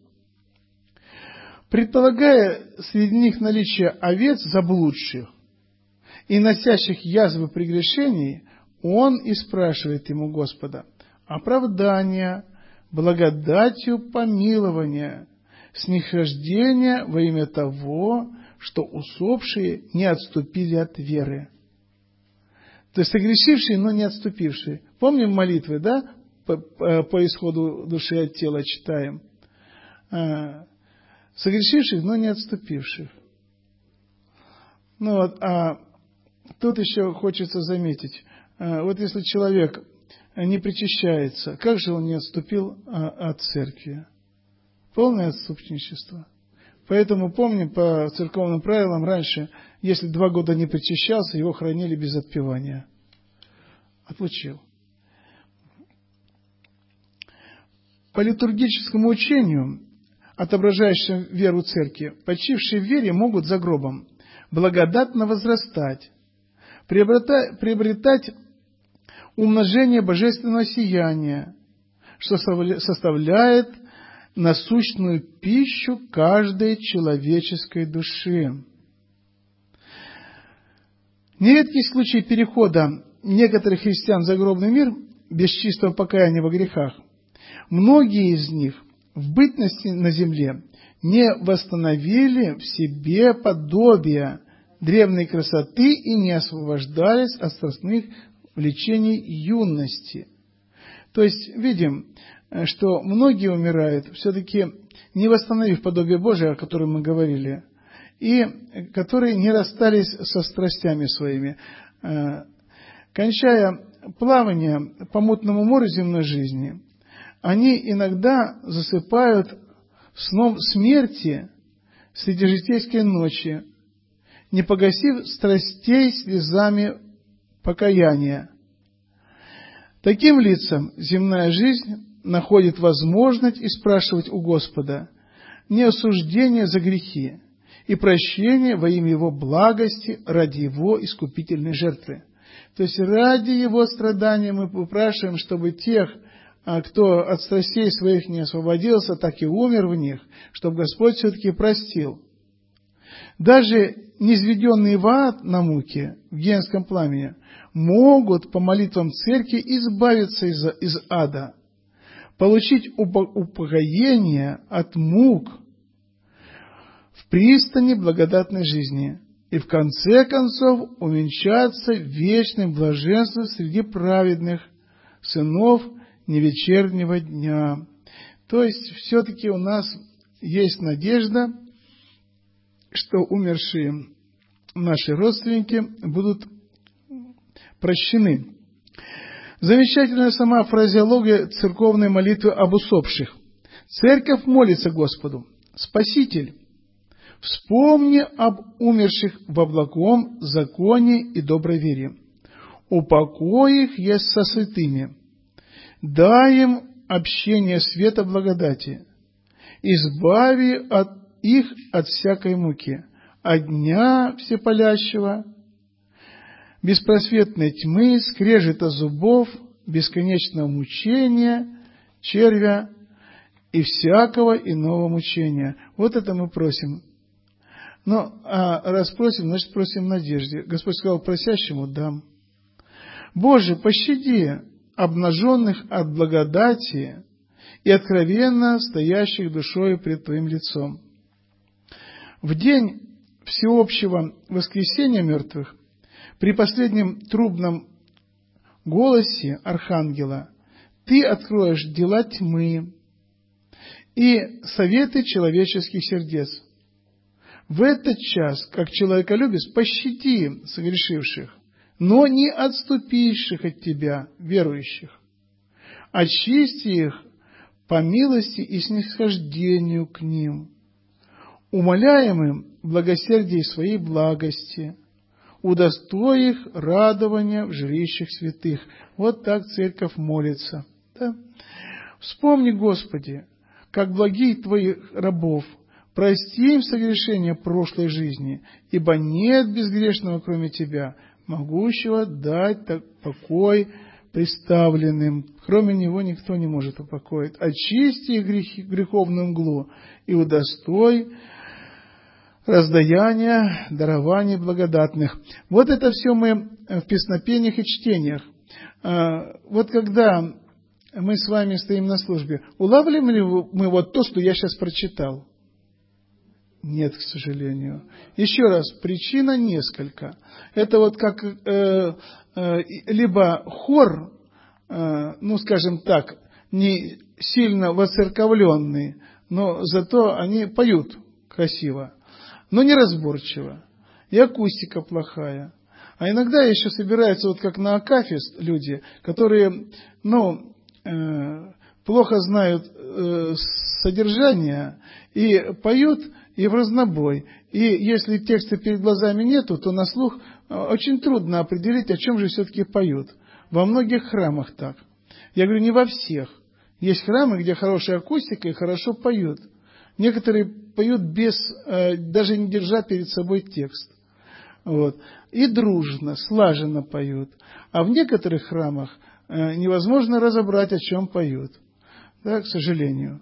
Speaker 1: Предполагая среди них наличие овец заблудших и носящих язвы прегрешений, он и спрашивает ему Господа оправдания, благодатью помилования, снисхождения во имя того, что усопшие не отступили от веры. То есть согрешившие, но не отступившие. Помним молитвы, да? По исходу души от тела читаем. Согрешивших, но не отступивших. Ну вот, а тут еще хочется заметить, вот если человек не причащается, как же он не отступил от церкви? Полное отступничество. Поэтому помним по церковным правилам раньше, если 2 года не причащался, его хранили без отпевания. Отлучил. По литургическому учению, отображающему веру церкви, почившие в вере могут за гробом благодатно возрастать, приобретать умножение божественного сияния, что составляет насущную пищу каждой человеческой души. Нередкий случай перехода некоторых христиан в загробный мир без чистого покаяния во грехах. Многие из них в бытности на земле не восстановили в себе подобие древней красоты и не освобождались от страстных влечений юности. То есть, видим, что многие умирают, все-таки не восстановив подобие Божие, о котором мы говорили, и которые не расстались со страстями своими. Кончая плавание по мутному морю земной жизни, они иногда засыпают сном смерти среди житейской ночи, не погасив страстей слезами покаяния. Таким лицам земная жизнь находит возможность и спрашивать у Господа не осуждение за грехи и прощение во имя Его благости ради Его искупительной жертвы. То есть ради Его страдания мы выпрашиваем, чтобы тех, кто от страстей своих не освободился, так и умер в них, чтобы Господь все-таки простил. Даже низведенные в ад на муки, в гиенском пламени, могут по молитвам церкви избавиться из ада, получить упокоение от мук в пристани благодатной жизни и в конце концов увенчаться вечным блаженством среди праведных сынов невечернего дня. То есть, все-таки у нас есть надежда, что умершие наши родственники будут прощены. Замечательная сама фразеология церковной молитвы об усопших. Церковь молится Господу: Спаситель, вспомни об умерших во благом законе и доброй вере. Упокой их есть со святыми. Дай им общение света благодати. Избави их от всякой муки, от дня всепалящего, беспросветной тьмы, скрежета зубов, бесконечного мучения, червя и всякого иного мучения. Вот это мы просим. Но раз просим, значит просим в надежде. Господь сказал: просящему дам. Боже, пощади обнаженных от благодати и откровенно стоящих душою пред Твоим лицом. В день всеобщего воскресения мертвых, при последнем трубном голосе архангела, Ты откроешь дела тьмы и советы человеческих сердец. В этот час, как человеколюбец, пощади согрешивших, но не отступивших от Тебя, верующих. Очисти их по милости и снисхождению к ним, умоляемым благосердие своей благости, удостой их радования в жилищах святых. Вот так церковь молится. Да? Вспомни, Господи, как благих Твоих рабов, прости им согрешения прошлой жизни, ибо нет безгрешного, кроме Тебя, могущего дать покой приставленным. Кроме Него никто не может упокоить. Очисти их греховную мглу и удостой раздаяния, дарований благодатных. Вот это все мы в песнопениях и чтениях. Вот когда мы с вами стоим на службе, улавливаем ли мы вот то, что я сейчас прочитал? Нет, к сожалению. Еще раз, причина несколько. Это вот как либо хор, скажем так, не сильно воцерковленный, но зато они поют красиво, но неразборчиво. И акустика плохая. А иногда еще собираются, вот как на акафист, люди, которые, плохо знают содержание и поют, и в разнобой. И если текста перед глазами нету, то на слух очень трудно определить, о чем же все-таки поют. Во многих храмах так. Я говорю, не во всех. Есть храмы, где хорошая акустика и хорошо поют. Некоторые поют без, даже не держа перед собой текст. Вот. И дружно, слаженно поют. А в некоторых храмах невозможно разобрать, о чем поют. Да, к сожалению.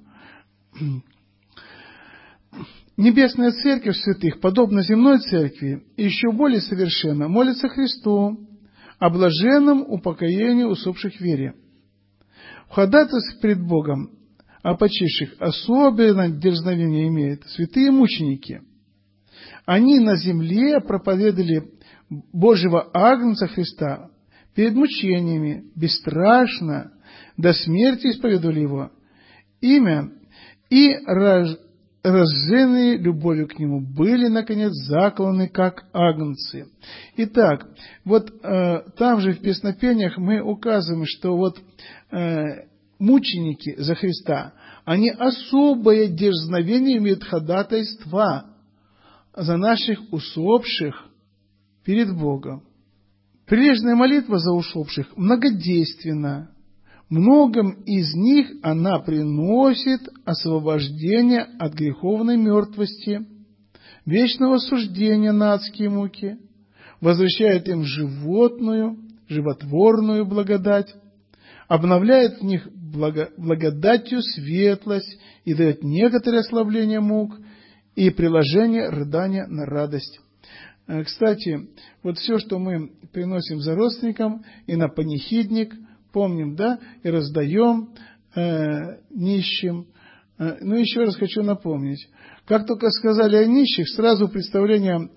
Speaker 1: Небесная Церковь святых, подобно земной Церкви, и еще более совершенно молится Христу о блаженном упокоении усопших в вере. В ходатайстве пред Богом о почивших особенное дерзновение имеют святые мученики. Они на земле проповедовали Божьего Агнца Христа перед мучениями, бесстрашно, до смерти исповедовали Его имя и разженные любовью к Нему были, наконец, закланы, как агнцы. Итак, вот там же в песнопениях мы указываем, что вот мученики за Христа, они особое дерзновение имеют ходатайства за наших усопших перед Богом. Прилежная молитва за усопших многодейственна. Многим из них она приносит освобождение от греховной мертвости, вечного суждения на адские муки, возвращает им животворную благодать, обновляет в них благодатью светлость и дает некоторое ослабление мук и приложение рыдания на радость. Кстати, вот все, что мы приносим за родственникам и на панихидник, помним, да, и раздаем нищим. Еще раз хочу напомнить. Как только сказали о нищих, сразу представление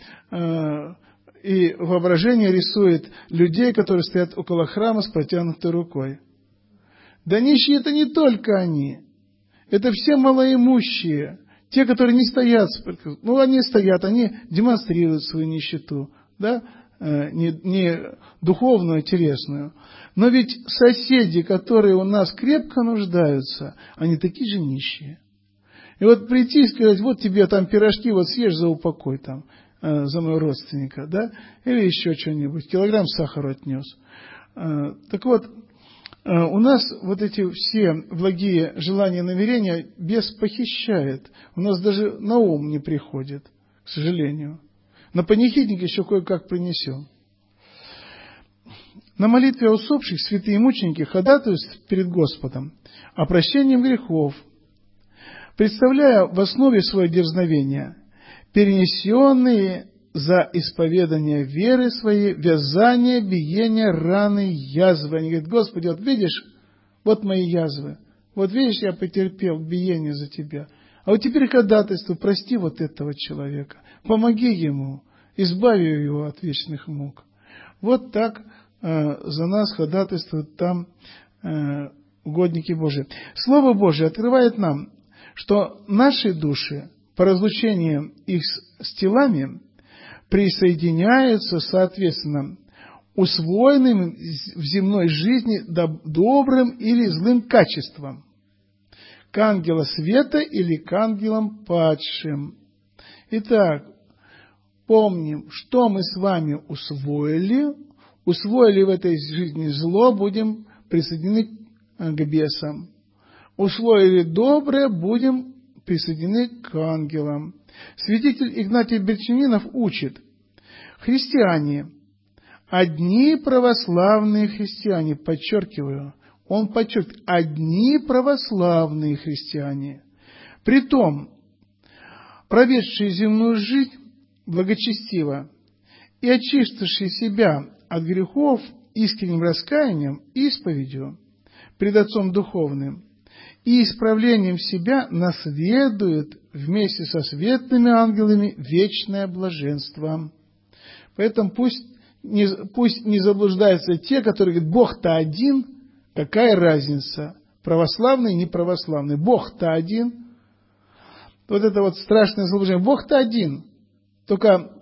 Speaker 1: и воображение рисует людей, которые стоят около храма с протянутой рукой. Да нищие это не только они. Это все малоимущие. Те, которые не стоят, они стоят, они демонстрируют свою нищету, да, не духовную, а телесную. Но ведь соседи, которые у нас крепко нуждаются, они такие же нищие. И вот прийти и сказать, вот тебе там пирожки, вот съешь за упокой там, за моего родственника, да, или еще что-нибудь, килограмм сахара отнес. Так вот, у нас вот эти все благие желания и намерения бес похищает. У нас даже на ум не приходит, к сожалению. На панихидник еще кое-как принесем. На молитве о усопших святые мученики ходатайствуют перед Господом о прощении грехов, представляя в основе свое дерзновение перенесенные за исповедание веры своей, вязание, биение, раны, язвы. Они говорят: Господи, вот видишь, вот мои язвы, вот видишь, я потерпел биение за Тебя. А вот теперь ходатайство, прости вот этого человека, помоги ему, избави его от вечных мук. Вот так за нас ходатайствуют там угодники Божии. Слово Божие открывает нам, что наши души по разлучению их с телами присоединяются, соответственно, усвоенным в земной жизни добрым или злым качеством к ангелу света или к ангелам падшим. Итак, помним, что мы с вами усвоили в этой жизни зло, будем присоединены к бесам. Усвоили доброе, будем присоединены к ангелам. Святитель Игнатий Брянчанинов учит: христиане, одни православные христиане, подчеркиваю, он подчеркивает, одни православные христиане, притом проведшие земную жизнь благочестиво и очистившие себя от грехов искренним раскаянием, исповедью пред Отцом Духовным и исправлением себя наследуют вместе со светлыми ангелами вечное блаженство. Поэтому пусть не заблуждаются те, которые говорят: Бог-то один, какая разница, православный, неправославный, Бог-то один. Вот это вот страшное заблуждение. Бог-то один, только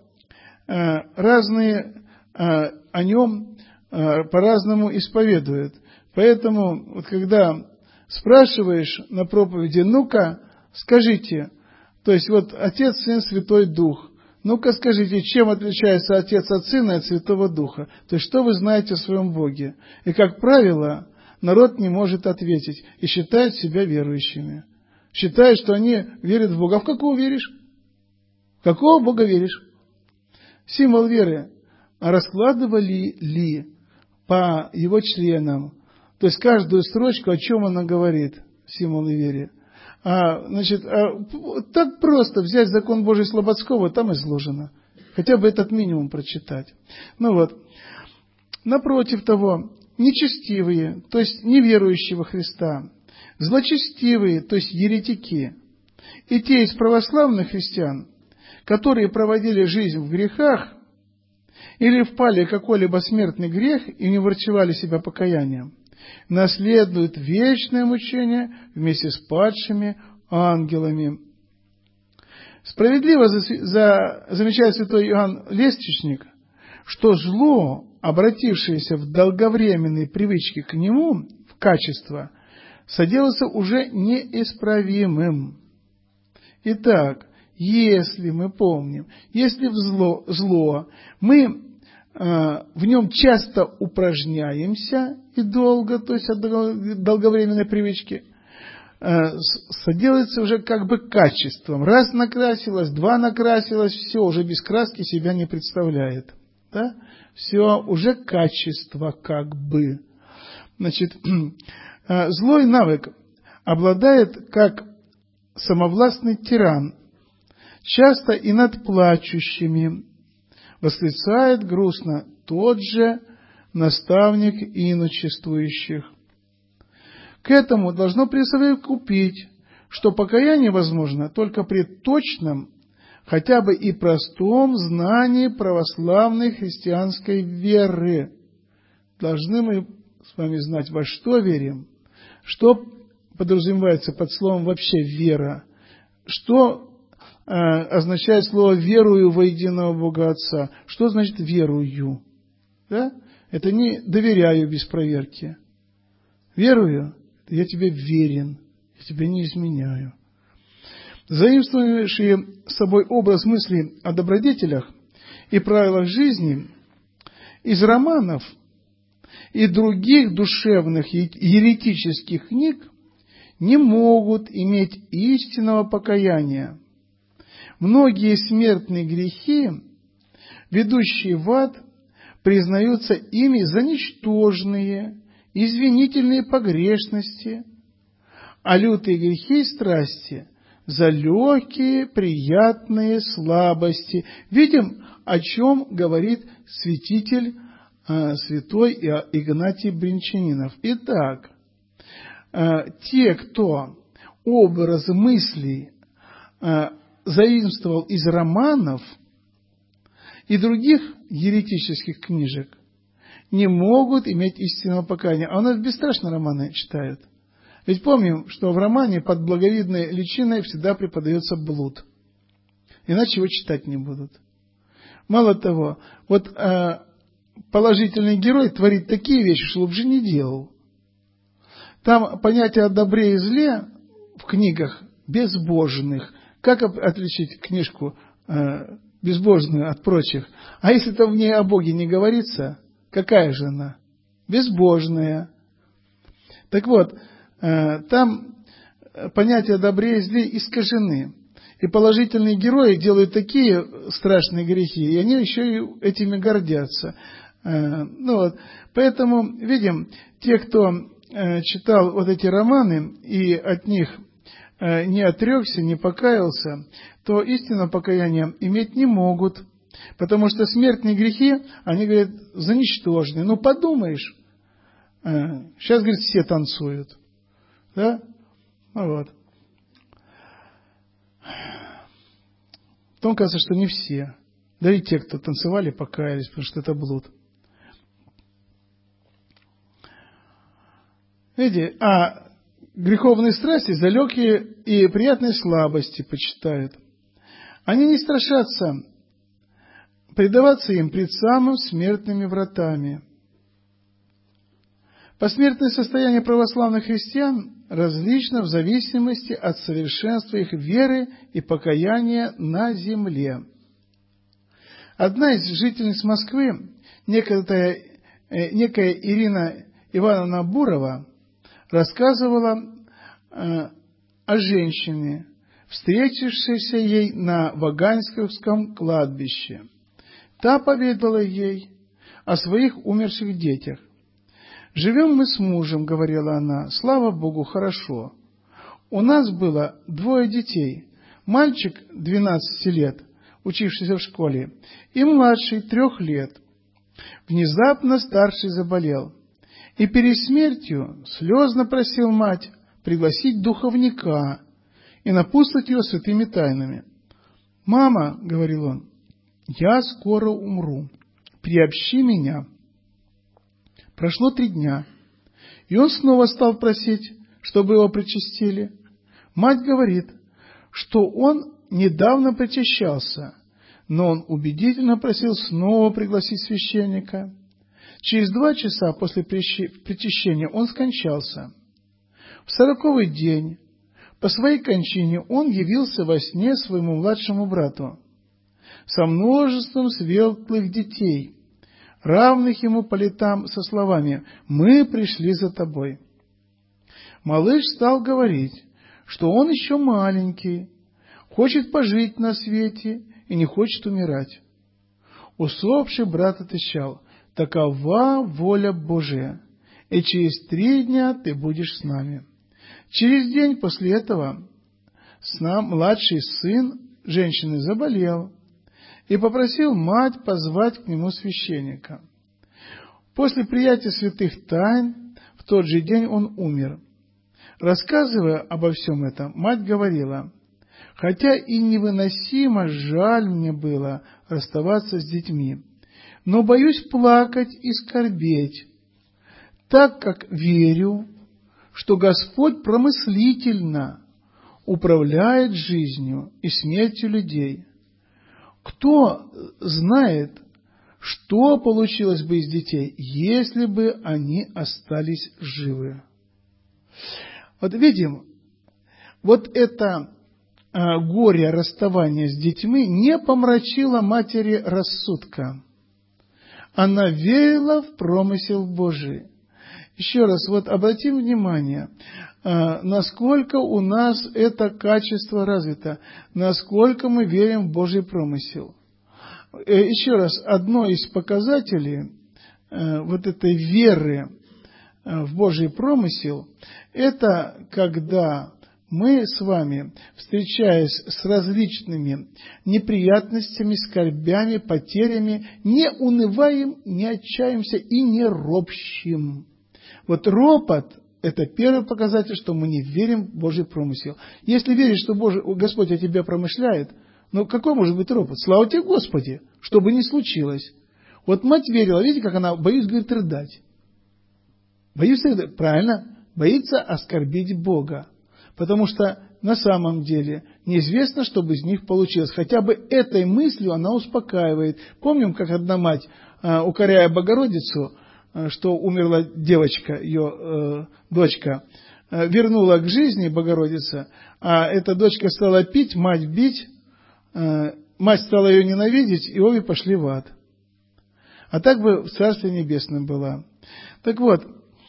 Speaker 1: разные о нем по-разному исповедуют. Поэтому, вот когда спрашиваешь на проповеди: ну-ка, скажите, то есть вот Отец, Сын, Святой Дух, ну-ка скажите, чем отличается Отец от Сына и от Святого Духа? То есть что вы знаете о своем Боге? И, как правило, народ не может ответить и считает себя верующими. Считает, что они верят в Бога. А в какого веришь? В какого Бога веришь? Символ веры раскладывали ли по его членам? То есть каждую строчку, о чем она говорит, символы веры. Так просто взять закон Божий Слободского, там изложено. Хотя бы этот минимум прочитать. Напротив того, нечестивые, то есть неверующие во Христа, злочестивые, то есть еретики, и те из православных христиан, которые проводили жизнь в грехах или впали в какой-либо смертный грех и не врачевали себя покаянием, наследуют вечное мучение вместе с падшими ангелами. Справедливо замечает святой Иоанн Лестничник, что зло, обратившееся в долговременные привычки к нему, в качество, соделается уже неисправимым. Итак, если мы помним, если зло мы в нем часто упражняемся и долго, то есть от долговременной привычки, соделается уже как бы качеством. Раз накрасилась, два накрасилась, все, уже без краски себя не представляет. Да? Все, уже качество как бы. Злой навык обладает как самовластный тиран, часто и над плачущими, восклицает грустно тот же наставник иночествующих. К этому должно присовокупить, что покаяние возможно только при точном, хотя бы и простом знании православной христианской веры. Должны мы с вами знать, во что верим, что подразумевается под словом вообще вера, что означает слово «верую во единого Бога Отца». Что значит «верую»? Да? Это не «доверяю» без проверки. «Верую» — я тебе верен, я тебе не изменяю. Заимствующие с собой образ мысли о добродетелях и правилах жизни из романов и других душевных еретических книг не могут иметь истинного покаяния. Многие смертные грехи, ведущие в ад, признаются ими за ничтожные, извинительные погрешности, а лютые грехи и страсти за легкие, приятные слабости. Видим, о чем говорит святитель святой Игнатий Бринчанинов. Итак, те, кто образы мыслей заимствовал из романов и других еретических книжек, не могут иметь истинного покаяния. А у нас бесстрашно романы читают. Ведь помним, что в романе под благовидной личиной всегда преподается блуд. Иначе его читать не будут. Мало того, вот положительный герой творит такие вещи, что лучше не делал. Там понятие о добре и зле в книгах безбожных. Как отличить книжку безбожную от прочих? А если там в ней о Боге не говорится, какая же она? Безбожная. Так вот, там понятия о добре и зле искажены. И положительные герои делают такие страшные грехи, и они еще и этими гордятся. Поэтому, видим, те, кто читал вот эти романы и от них не отрекся, не покаялся, то истинного покаяния иметь не могут. Потому что смертные грехи, они, говорят, заничтожены. Ну, подумаешь, сейчас, говорит, все танцуют. Да? Вот. Потом кажется, что не все. Да и те, кто танцевали, покаялись, потому что это блуд. Видите, а греховные страсти за легкие и приятные слабости почитают. Они не страшатся предаваться им пред самым смертными вратами. Посмертное состояние православных христиан различно в зависимости от совершенства их веры и покаяния на земле. Одна из жительниц Москвы, некая Ирина Ивановна Бурова, рассказывала о женщине, встретившейся ей на Ваганьковском кладбище. Та поведала ей о своих умерших детях. «Живем мы с мужем, — говорила она, — слава Богу, хорошо. У нас было 2 детей, мальчик 12 лет, учившийся в школе, и младший 3 лет. Внезапно старший заболел, и перед смертью слезно просил мать пригласить духовника и напутствовать ее святыми тайнами. «Мама, — говорил он, — я скоро умру, приобщи меня». Прошло 3 дня, и он снова стал просить, чтобы его причастили. Мать говорит, что он недавно причащался, но он убедительно просил снова пригласить священника. Через 2 часа после причащения он скончался. В 40-й день по своей кончине он явился во сне своему младшему брату со множеством светлых детей, равных ему по летам, со словами: «Мы пришли за тобой». Малыш стал говорить, что он еще маленький, хочет пожить на свете и не хочет умирать. Усопший брат отвечал: «Такова воля Божия, и через 3 дня ты будешь с нами». Через день после этого младший сын женщины заболел и попросил мать позвать к нему священника. После приятия святых тайн в тот же день он умер. Рассказывая обо всем этом, мать говорила: «Хотя и невыносимо жаль мне было расставаться с детьми, но боюсь плакать и скорбеть, так как верю, что Господь промыслительно управляет жизнью и смертью людей. Кто знает, что получилось бы из детей, если бы они остались живы?» Вот видим, вот это горе расставания с детьми не помрачило матери рассудка. Она верила в промысел Божий. Еще раз, вот обратим внимание, насколько у нас это качество развито, насколько мы верим в Божий промысел. Еще раз, одно из показателей вот этой веры в Божий промысел, это когда мы с вами, встречаясь с различными неприятностями, скорбями, потерями, не унываем, не отчаемся и не ропщим. Вот ропот – это первый показатель, что мы не верим в Божий промысел. Если веришь, что Господь о тебе промышляет, ну какой может быть ропот? Слава тебе, Господи, что бы ни случилось. Вот мать верила, видите, как она, боюсь, говорит, рыдать. Боится рыдать, правильно, боится оскорбить Бога. Потому что на самом деле неизвестно, что бы из них получилось. Хотя бы этой мыслью она успокаивает. Помним, как одна мать, укоряя Богородицу, что умерла девочка, ее дочка, вернула к жизни Богородица, а эта дочка стала пить, мать бить, мать стала ее ненавидеть, и обе пошли в ад. А так бы в Царстве Небесном была. Так вот,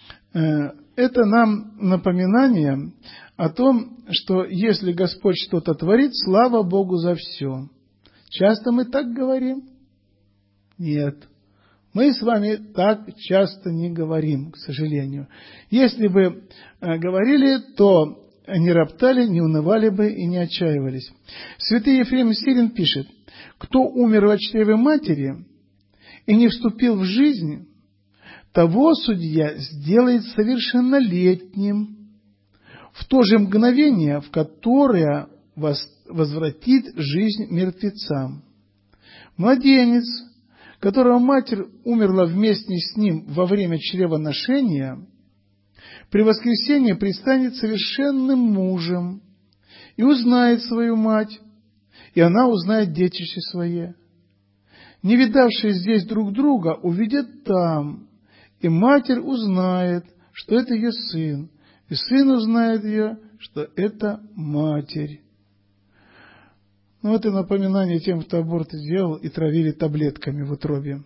Speaker 1: это нам напоминание о том, что если Господь что-то творит, слава Богу за все. Часто мы так говорим? Нет. Мы с вами так часто не говорим, к сожалению. Если бы говорили, то не роптали, не унывали бы и не отчаивались. Святый Ефрем Сирин пишет: «Кто умер во чреве матери и не вступил в жизнь, того судья сделает совершеннолетним в то же мгновение, в которое возвратит жизнь мертвецам. Младенец, которого матерь умерла вместе с ним во время чревоношения, при воскресении предстанет совершенным мужем и узнает свою мать, и она узнает детище свое. Не видавшие здесь друг друга увидят там, и матерь узнает, что это ее сын, и сын узнает ее, что это матерь». Ну, вот и напоминание тем, кто аборты делал и травили таблетками в утробе.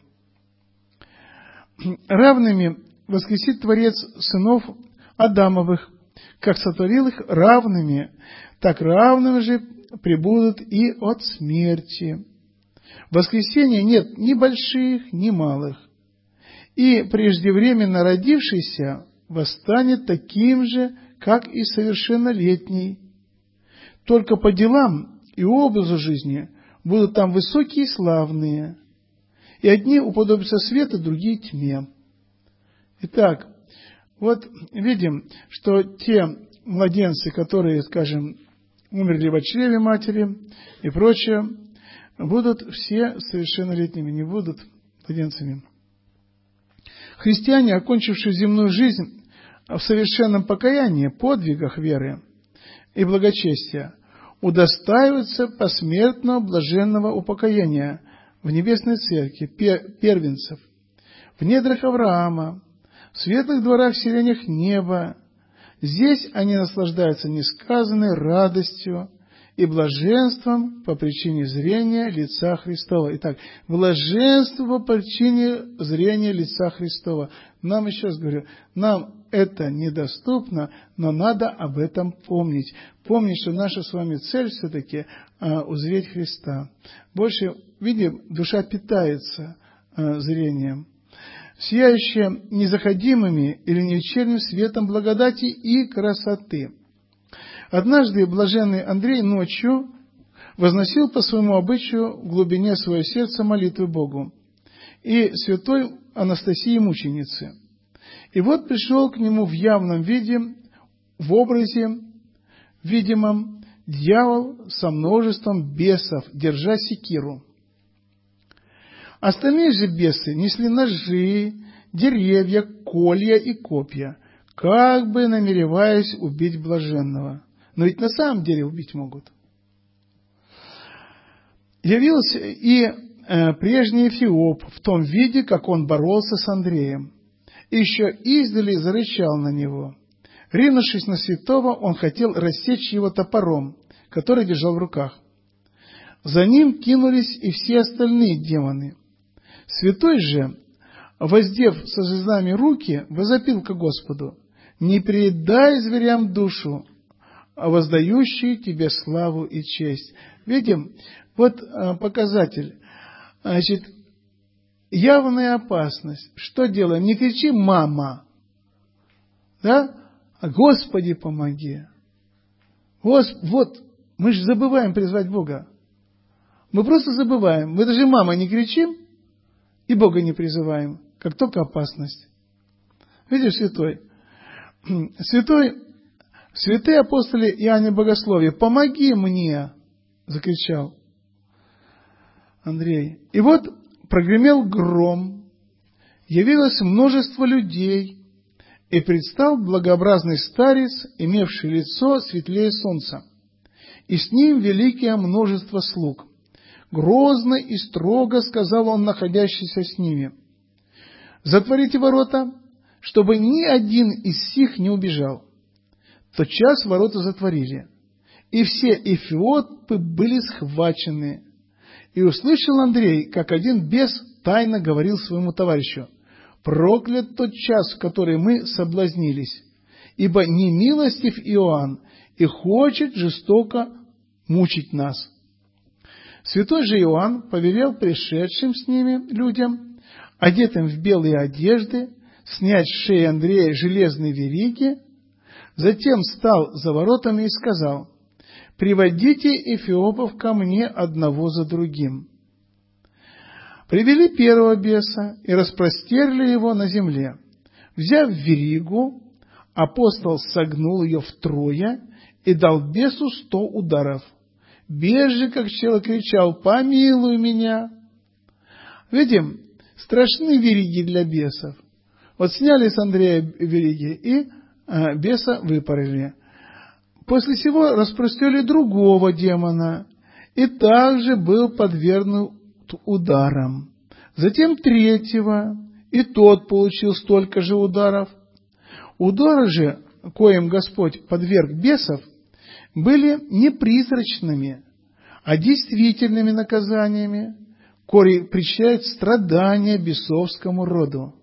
Speaker 1: Равными воскресит Творец сынов Адамовых, как сотворил их равными, так равными же пребудут и от смерти. В воскресении нет ни больших, ни малых. И преждевременно родившийся восстанет таким же, как и совершеннолетний. Только по делам и образу жизни будут там высокие и славные, и одни уподобятся свету, другие тьме. Итак, вот видим, что те младенцы, которые, скажем, умерли во чреве матери и прочее, будут все совершеннолетними, не будут младенцами. Христиане, окончившие земную жизнь в совершенном покаянии, подвигах веры и благочестия, удостаиваются посмертного блаженного упокоения в Небесной Церкви, первенцев, в недрах Авраама, в светлых дворах сиренях неба. Здесь они наслаждаются несказанной радостью и блаженством по причине зрения лица Христова. Итак, блаженство по причине зрения лица Христова. Нам, еще раз говорю, нам это недоступно, но надо об этом помнить. Помнить, что наша с вами цель все-таки узреть Христа. Больше, видим, душа питается зрением, сияющая незаходимыми или невечерним светом благодати и красоты. Однажды блаженный Андрей ночью возносил по своему обычаю в глубине своего сердца молитвы Богу и святой Анастасии мученицы. И вот пришел к нему в явном виде, в образе видимом, дьявол со множеством бесов, держа секиру. Остальные же бесы несли ножи, деревья, колья и копья, как бы намереваясь убить блаженного. Но ведь на самом деле убить могут. Явился и прежний Эфиоп в том виде, как он боролся с Андреем. И еще издали зарычал на него. Ринувшись на святого, он хотел рассечь его топором, который держал в руках. За ним кинулись и все остальные демоны. Святой же, воздев со жезлами руки, возопил ко Господу: «Не предай зверям душу, а воздающие тебе славу и честь». Видим, вот показатель. Значит, явная опасность. Что делаем? Не кричим «мама», да? А «Господи, помоги». Вот, мы же забываем призвать Бога. Мы просто забываем. Мы даже мама не кричим и Бога не призываем, как только опасность. Видишь, святые апостоли Иоанне Богословие, помоги мне, закричал Андрей. И вот прогремел гром, явилось множество людей, и предстал благообразный старец, имевший лицо светлее солнца, и с ним великое множество слуг. Грозно и строго сказал он находящийся с ними: «Затворите ворота, чтобы ни один из сих не убежал». Тотчас ворота затворили, и все эфиопы были схвачены. И услышал Андрей, как один бес тайно говорил своему товарищу: «Проклят тот час, в который мы соблазнились, ибо немилостив Иоанн и хочет жестоко мучить нас». Святой же Иоанн повелел пришедшим с ними людям, одетым в белые одежды, снять с шеи Андрея железные вериги, затем стал за воротами и сказал: «Приводите эфиопов ко мне одного за другим». Привели первого беса и распростерли его на земле. Взяв веригу, апостол согнул ее втрое и дал бесу 100 ударов. Бес же, как человек, кричал: «Помилуй меня!» Видим, страшны вериги для бесов. Вот сняли с Андрея вериги и беса выпороли. После сего распростерли другого демона, и также был подвергнут ударам. Затем третьего, и тот получил столько же ударов. Удары же, коим Господь подверг бесов, были не призрачными, а действительными наказаниями, кои причиняют страдания бесовскому роду.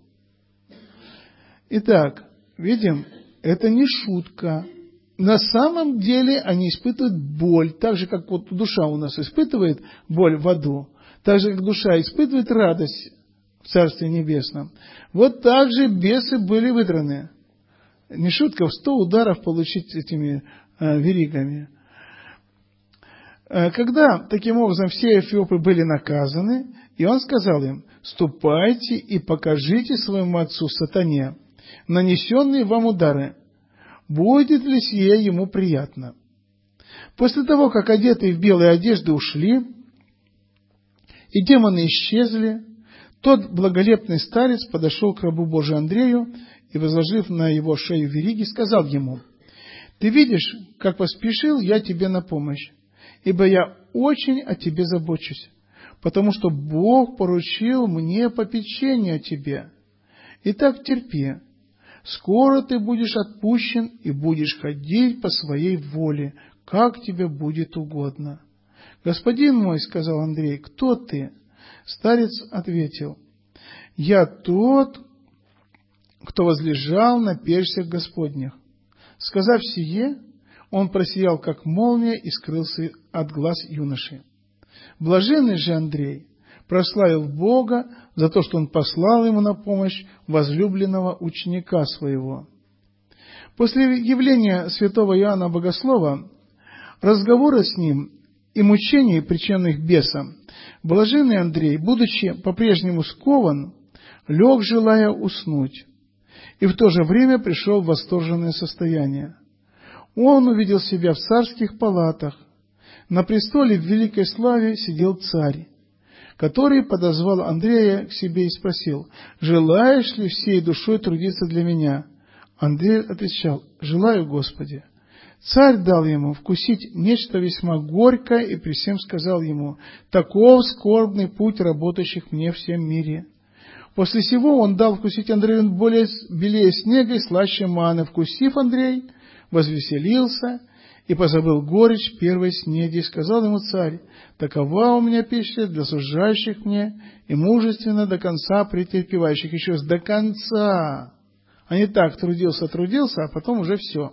Speaker 1: Итак, видим, это не шутка. На самом деле они испытывают боль, так же, как вот душа у нас испытывает боль в аду, так же, как душа испытывает радость в Царстве Небесном. Вот так же бесы были выдраны. Не шутка, в 100 ударов получить этими веригами. Когда таким образом все эфиопы были наказаны, и он сказал им: «Ступайте и покажите своему отцу сатане нанесенные вам удары. Будет ли сие ему приятно?» После того, как одетые в белые одежды ушли, и демоны исчезли, тот благолепный старец подошел к рабу Божию Андрею и, возложив на его шею вериги, сказал ему: «Ты видишь, как поспешил я тебе на помощь, ибо я очень о тебе забочусь, потому что Бог поручил мне попечение о тебе. Итак, терпи. Скоро ты будешь отпущен и будешь ходить по своей воле, как тебе будет угодно». «Господин мой, — сказал Андрей, — кто ты?» Старец ответил: «Я тот, кто возлежал на перстях Господних». Сказав сие, он просиял, как молния, и скрылся от глаз юноши. Блаженный же Андрей прославил Бога за то, что он послал ему на помощь возлюбленного ученика своего. После явления святого Иоанна Богослова, разговора с ним и мучений, причиненных бесом, блаженный Андрей, будучи по-прежнему скован, лег, желая уснуть, и в то же время пришел в восторженное состояние. Он увидел себя в царских палатах. На престоле в великой славе сидел царь, который подозвал Андрея к себе и спросил: «Желаешь ли всей душой трудиться для меня?» Андрей отвечал: «Желаю, Господи». Царь дал ему вкусить нечто весьма горькое и при всем сказал ему: «Таков скорбный путь работающих мне в всем мире». После сего он дал вкусить Андрею белее снега и слаще маны. Вкусив, Андрей возвеселился и позабыл горечь первой снеди, и сказал ему царь: «Такова у меня пища для служащих мне и мужественно до конца претерпевающих». Еще раз, до конца. А не так, трудился, а потом уже все.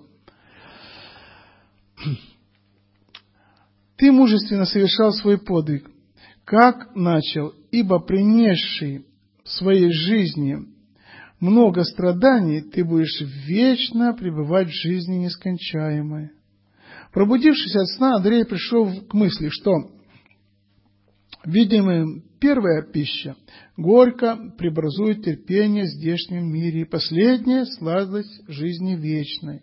Speaker 1: «Ты мужественно совершал свой подвиг, как начал, ибо принесший в своей жизни много страданий, ты будешь вечно пребывать в жизни нескончаемой. Пробудившись от сна, Андрей пришел к мысли, что, видимо, первая пища горько преобразует терпение в здешнем мире, и последняя — сладость жизни вечной.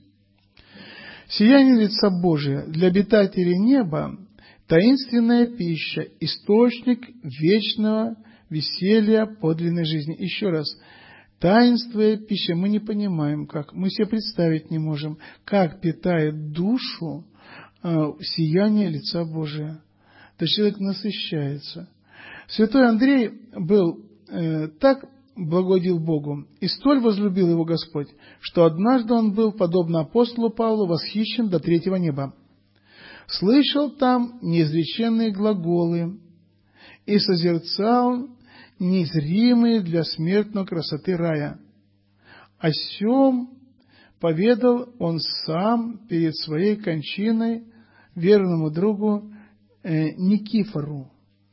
Speaker 1: Сияние лица Божия для обитателей неба — таинственная пища, источник вечного веселья подлинной жизни. Еще раз, таинственная пища, мы не понимаем, как, мы себе представить не можем, как питает душу сияние лица Божия. То есть человек насыщается. Святой Андрей был так благоволил Богу, и столь возлюбил его Господь, что однажды он был, подобно апостолу Павлу, восхищен до третьего неба. Слышал там неизреченные глаголы и созерцал незримые для смертного красоты рая. О сем поведал он сам перед своей кончиной верному другу Никифору.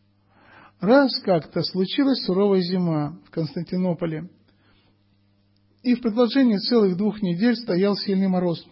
Speaker 1: Раз как-то случилась суровая зима в Константинополе, и в продолжении целых 2 недель стоял сильный мороз.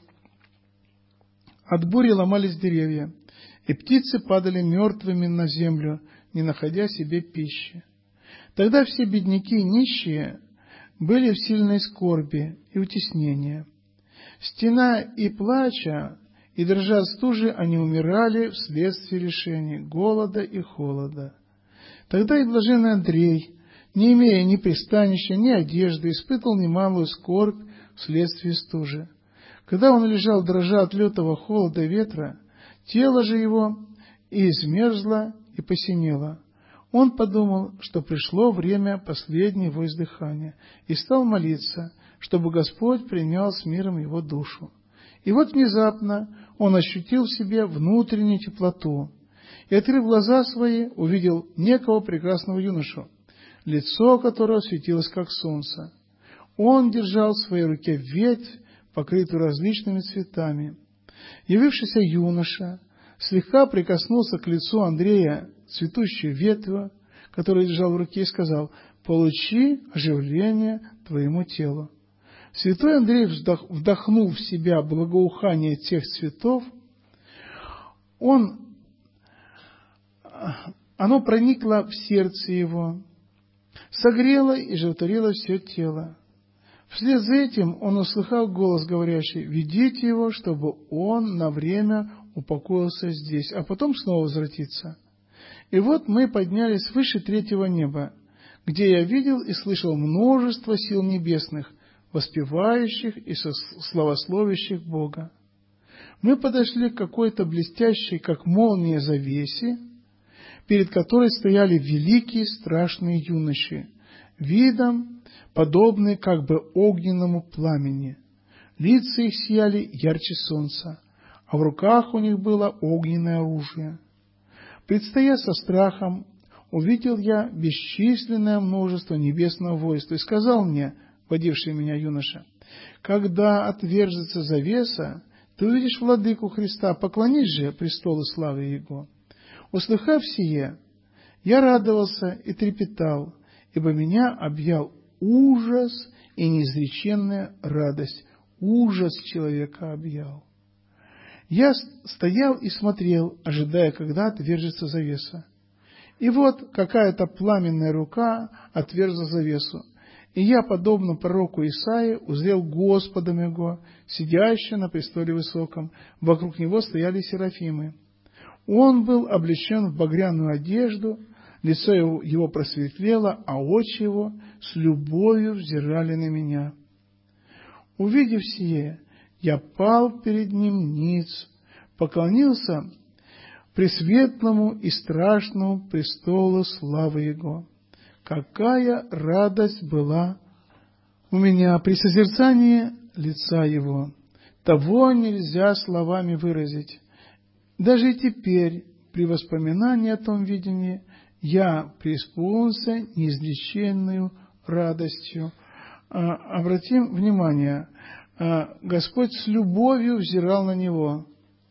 Speaker 1: От бури ломались деревья, и птицы падали мертвыми на землю, не находя себе пищи. Тогда все бедняки и нищие были в сильной скорби и утеснении. Стена и плача, и дрожа от стужи, они умирали вследствие лишений, голода и холода. Тогда и блаженный Андрей, не имея ни пристанища, ни одежды, испытывал немалую скорбь вследствие стужи. Когда он лежал, дрожа от лютого холода и ветра, тело же его и измерзло, и посинело. Он подумал, что пришло время последнего его издыхания, и стал молиться, чтобы Господь принял с миром его душу. И вот внезапно он ощутил в себе внутреннюю теплоту, и, открыв глаза свои, увидел некого прекрасного юношу, лицо которого светилось, как солнце. Он держал в своей руке ветвь, покрытую различными цветами. Явившийся юноша слегка прикоснулся к лицу Андрея цветущей ветвью, которую держал в руке, и сказал: «Получи оживление твоему телу». Святой Андрей вдохнул в себя благоухание тех цветов. Оно проникло в сердце его, согрело и животворило все тело. Вслед за этим он услыхал голос, говорящий: «Ведите его, чтобы он на время упокоился здесь, а потом снова возвратится». И вот мы поднялись выше 3-го неба, где я видел и слышал множество сил небесных, воспевающих и славословящих Бога. Мы подошли к какой-то блестящей, как молния, завесе, перед которой стояли великие страшные юноши, видом подобные как бы огненному пламени. Лица их сияли ярче солнца, а в руках у них было огненное оружие. Предстоя со страхом, увидел я бесчисленное множество небесного войска, и сказал мне, водивший меня юноша: «Когда отвержется завеса, ты увидишь владыку Христа, поклонись же престолу славы Его». Услыхав сие, я радовался и трепетал, ибо меня объял ужас и неизреченная радость. Ужас человека объял. Я стоял и смотрел, ожидая, когда отвержется завеса. И вот какая-то пламенная рука отверзла завесу, и я, подобно пророку Исаии, узрел Господа моего, сидящего на престоле высоком. Вокруг него стояли серафимы. Он был облечен в багряную одежду, лицо его просветлело, а очи его с любовью взирали на меня. Увидев сие, я пал перед ним ниц, поклонился пресветлому и страшному престолу славы Его. Какая радость была у меня при созерцании лица Его! Того нельзя словами выразить. Даже и теперь, при воспоминании о том видении, я преисполнился неизлеченной радостью. Обратим внимание, Господь с любовью взирал на него.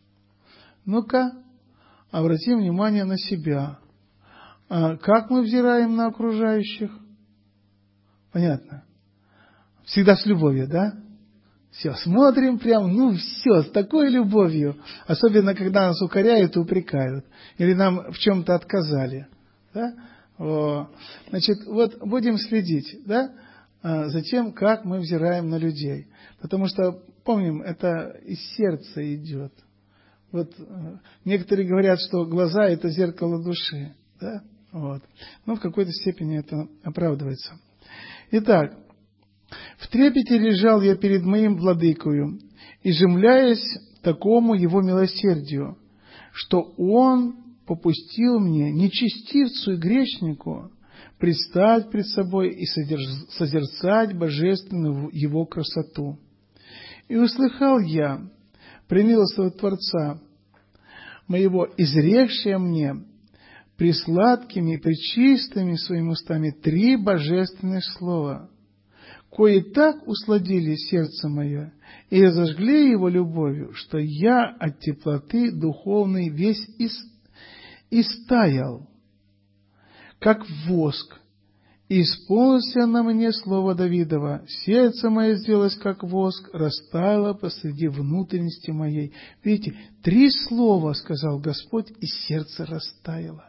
Speaker 1: Ну-ка, обратим внимание на себя. Как мы взираем на окружающих? Понятно. Всегда с любовью, да? Все, смотрим прям, все, с такой любовью. Особенно, когда нас укоряют и упрекают. Или нам в чем-то отказали. Да? Значит, вот будем следить, да, за тем, как мы взираем на людей. Потому что, помним, это из сердца идет. Вот некоторые говорят, что глаза – это зеркало души. Да? Вот. Но в какой-то степени это оправдывается. Итак, в трепете лежал я перед моим владыкою, изумляясь такому его милосердию, что он попустил мне, нечестивцу и грешнику, предстать пред собой и созерцать божественную его красоту. И услыхал я премилостного Творца моего, изрекшее мне пресладкими и пречистыми своими устами 3 божественных слова, кои так усладили сердце мое и разожгли его любовью, что я от теплоты духовной весь истаял, как воск, и исполнился на мне слово Давидова: сердце мое сделалось, как воск, растаяло посреди внутренности моей. Видите, 3 слова сказал Господь, и сердце растаяло.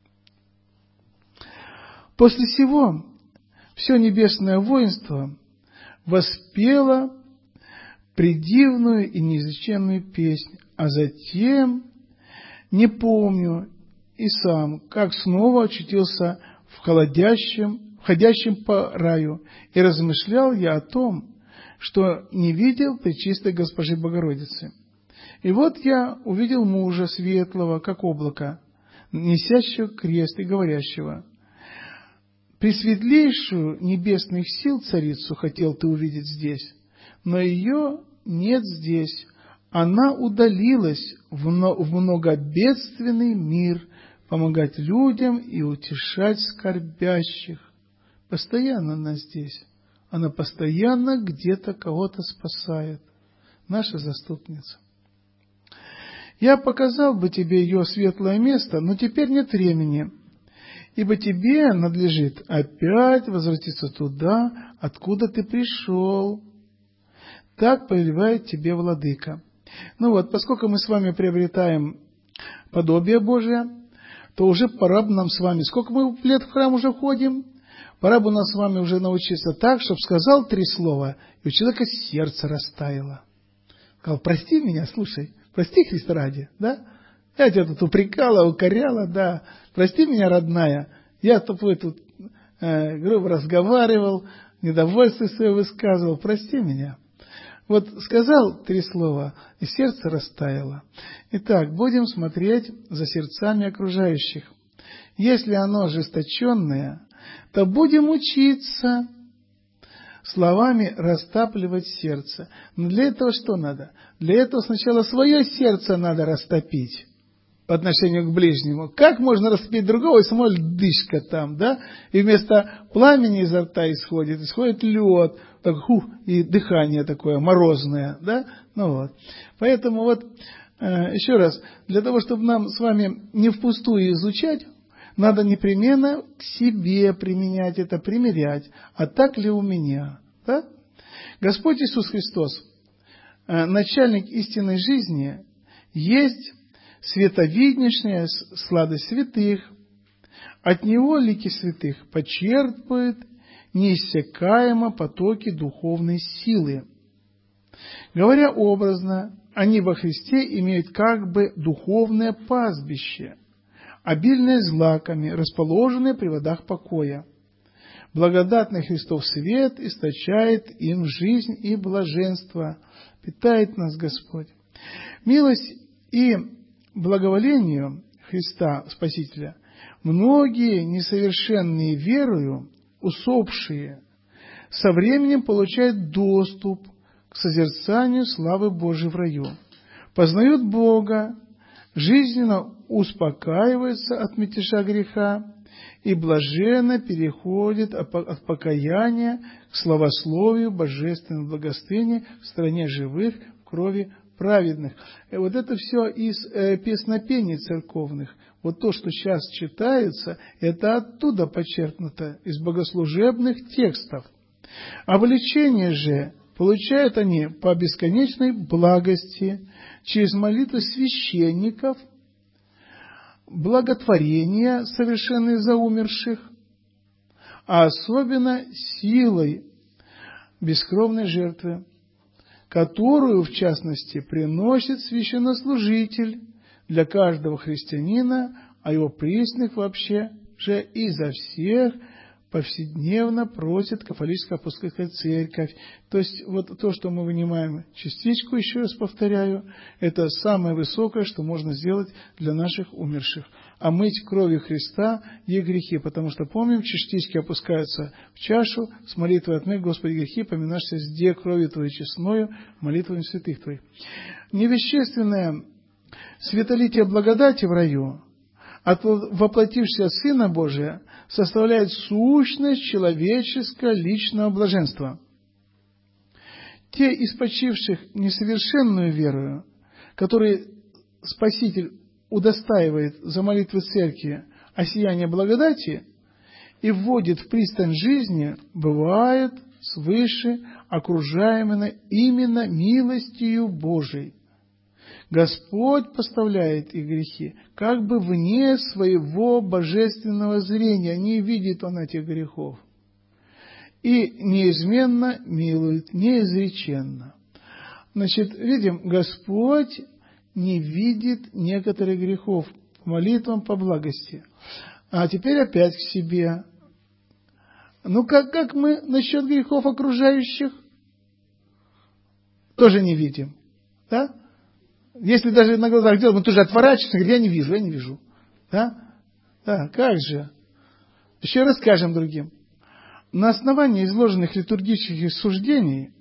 Speaker 1: После сего все небесное воинство воспело предивную и неизреченную песнь, а затем, не помню и сам, как снова очутился входящим по раю, и размышлял я о том, что не видел пречистой Госпожи Богородицы. И вот я увидел мужа светлого, как облако, несящего крест и говорящего: «Пресветлейшую небесных сил царицу хотел ты увидеть здесь, но ее нет здесь. Она удалилась в многобедственный мир помогать людям и утешать скорбящих». Постоянно она здесь. Она постоянно где-то кого-то спасает. Наша заступница. Я показал бы тебе ее светлое место, но теперь нет времени, ибо тебе надлежит опять возвратиться туда, откуда ты пришел. Так повелевает тебе Владыка. Поскольку мы с вами приобретаем подобие Божие, то уже пора бы нам с вами, сколько мы лет в храм уже ходим, пора бы нам с вами уже научиться так, чтобы сказал 3 слова, и у человека сердце растаяло. Сказал: прости меня, слушай, прости, Христа ради, да? Я тебя тут упрекала, укоряла, да. Прости меня, родная. Я с тобой тут грубо разговаривал, недовольство свое высказывал. Прости меня. Вот сказал 3 слова, и сердце растаяло. Итак, будем смотреть за сердцами окружающих. Если оно ожесточенное, то будем учиться словами растапливать сердце. Но для этого что надо? Для этого сначала свое сердце надо растопить по отношению к ближнему. Как можно растопить другого, и самой льдышка там, да? И вместо пламени изо рта исходит лед, так, и дыхание такое морозное, да? Поэтому еще раз, для того, чтобы нам с вами не впустую изучать, надо непременно к себе применять это, примерять. А так ли у меня? Да? Господь Иисус Христос, начальник истинной жизни, есть световиднейшая сладость святых. От Него лики святых почерпывают неиссякаемо потоки духовной силы. Говоря образно, они во Христе имеют как бы духовное пастбище, обильное злаками, расположенное при водах покоя. Благодатный Христов свет источает им жизнь и блаженство. Питает нас Господь. Милость и благоволению Христа Спасителя многие несовершенные верою, усопшие, со временем получают доступ к созерцанию славы Божией в раю, познают Бога, жизненно успокаиваются от мятежа греха и блаженно переходят от покаяния к славословию божественного благостыни в стране живых, в крови праведных. И это все из песнопений церковных. То, что сейчас читается, это оттуда почерпнуто, из богослужебных текстов. Обличение же получают они по бесконечной благости через молитвы священников, благотворения, совершенные за умерших, а особенно силой бескровной жертвы, которую, в частности, приносит священнослужитель для каждого христианина, а его присных вообще же и за всех повседневно просит Католическая апостольская церковь. То есть, вот то, что мы вынимаем частичку, еще раз повторяю, это самое высокое, что можно сделать для наших умерших. Омыть кровью Христа их грехи, потому что, помним, частички опускаются в чашу с молитвой «Отмыть, Господи, грехи, поминашься сде кровью Твоей честною, молитвами святых Твоих». Невещественное светолитие благодати в раю от воплотившегося Сына Божия составляет сущность человеческого личного блаженства. Те из почивших несовершенную верою, которые Спаситель удостаивает за молитвы церкви осияния благодати и вводит в пристань жизни, бывают свыше окружаемы именно милостью Божией. Господь поставляет их грехи как бы вне своего божественного зрения, не видит Он этих грехов. И неизменно милует, неизреченно. Значит, видим, Господь не видит некоторых грехов по молитвам, по благости. А теперь опять к себе. Ну, как мы насчет грехов окружающих? Тоже не видим. Да? Если даже на глазах делаем, мы тоже отворачиваемся, говорим, я не вижу. Да? Да, как же? Еще раз скажем другим. На основании изложенных литургических суждений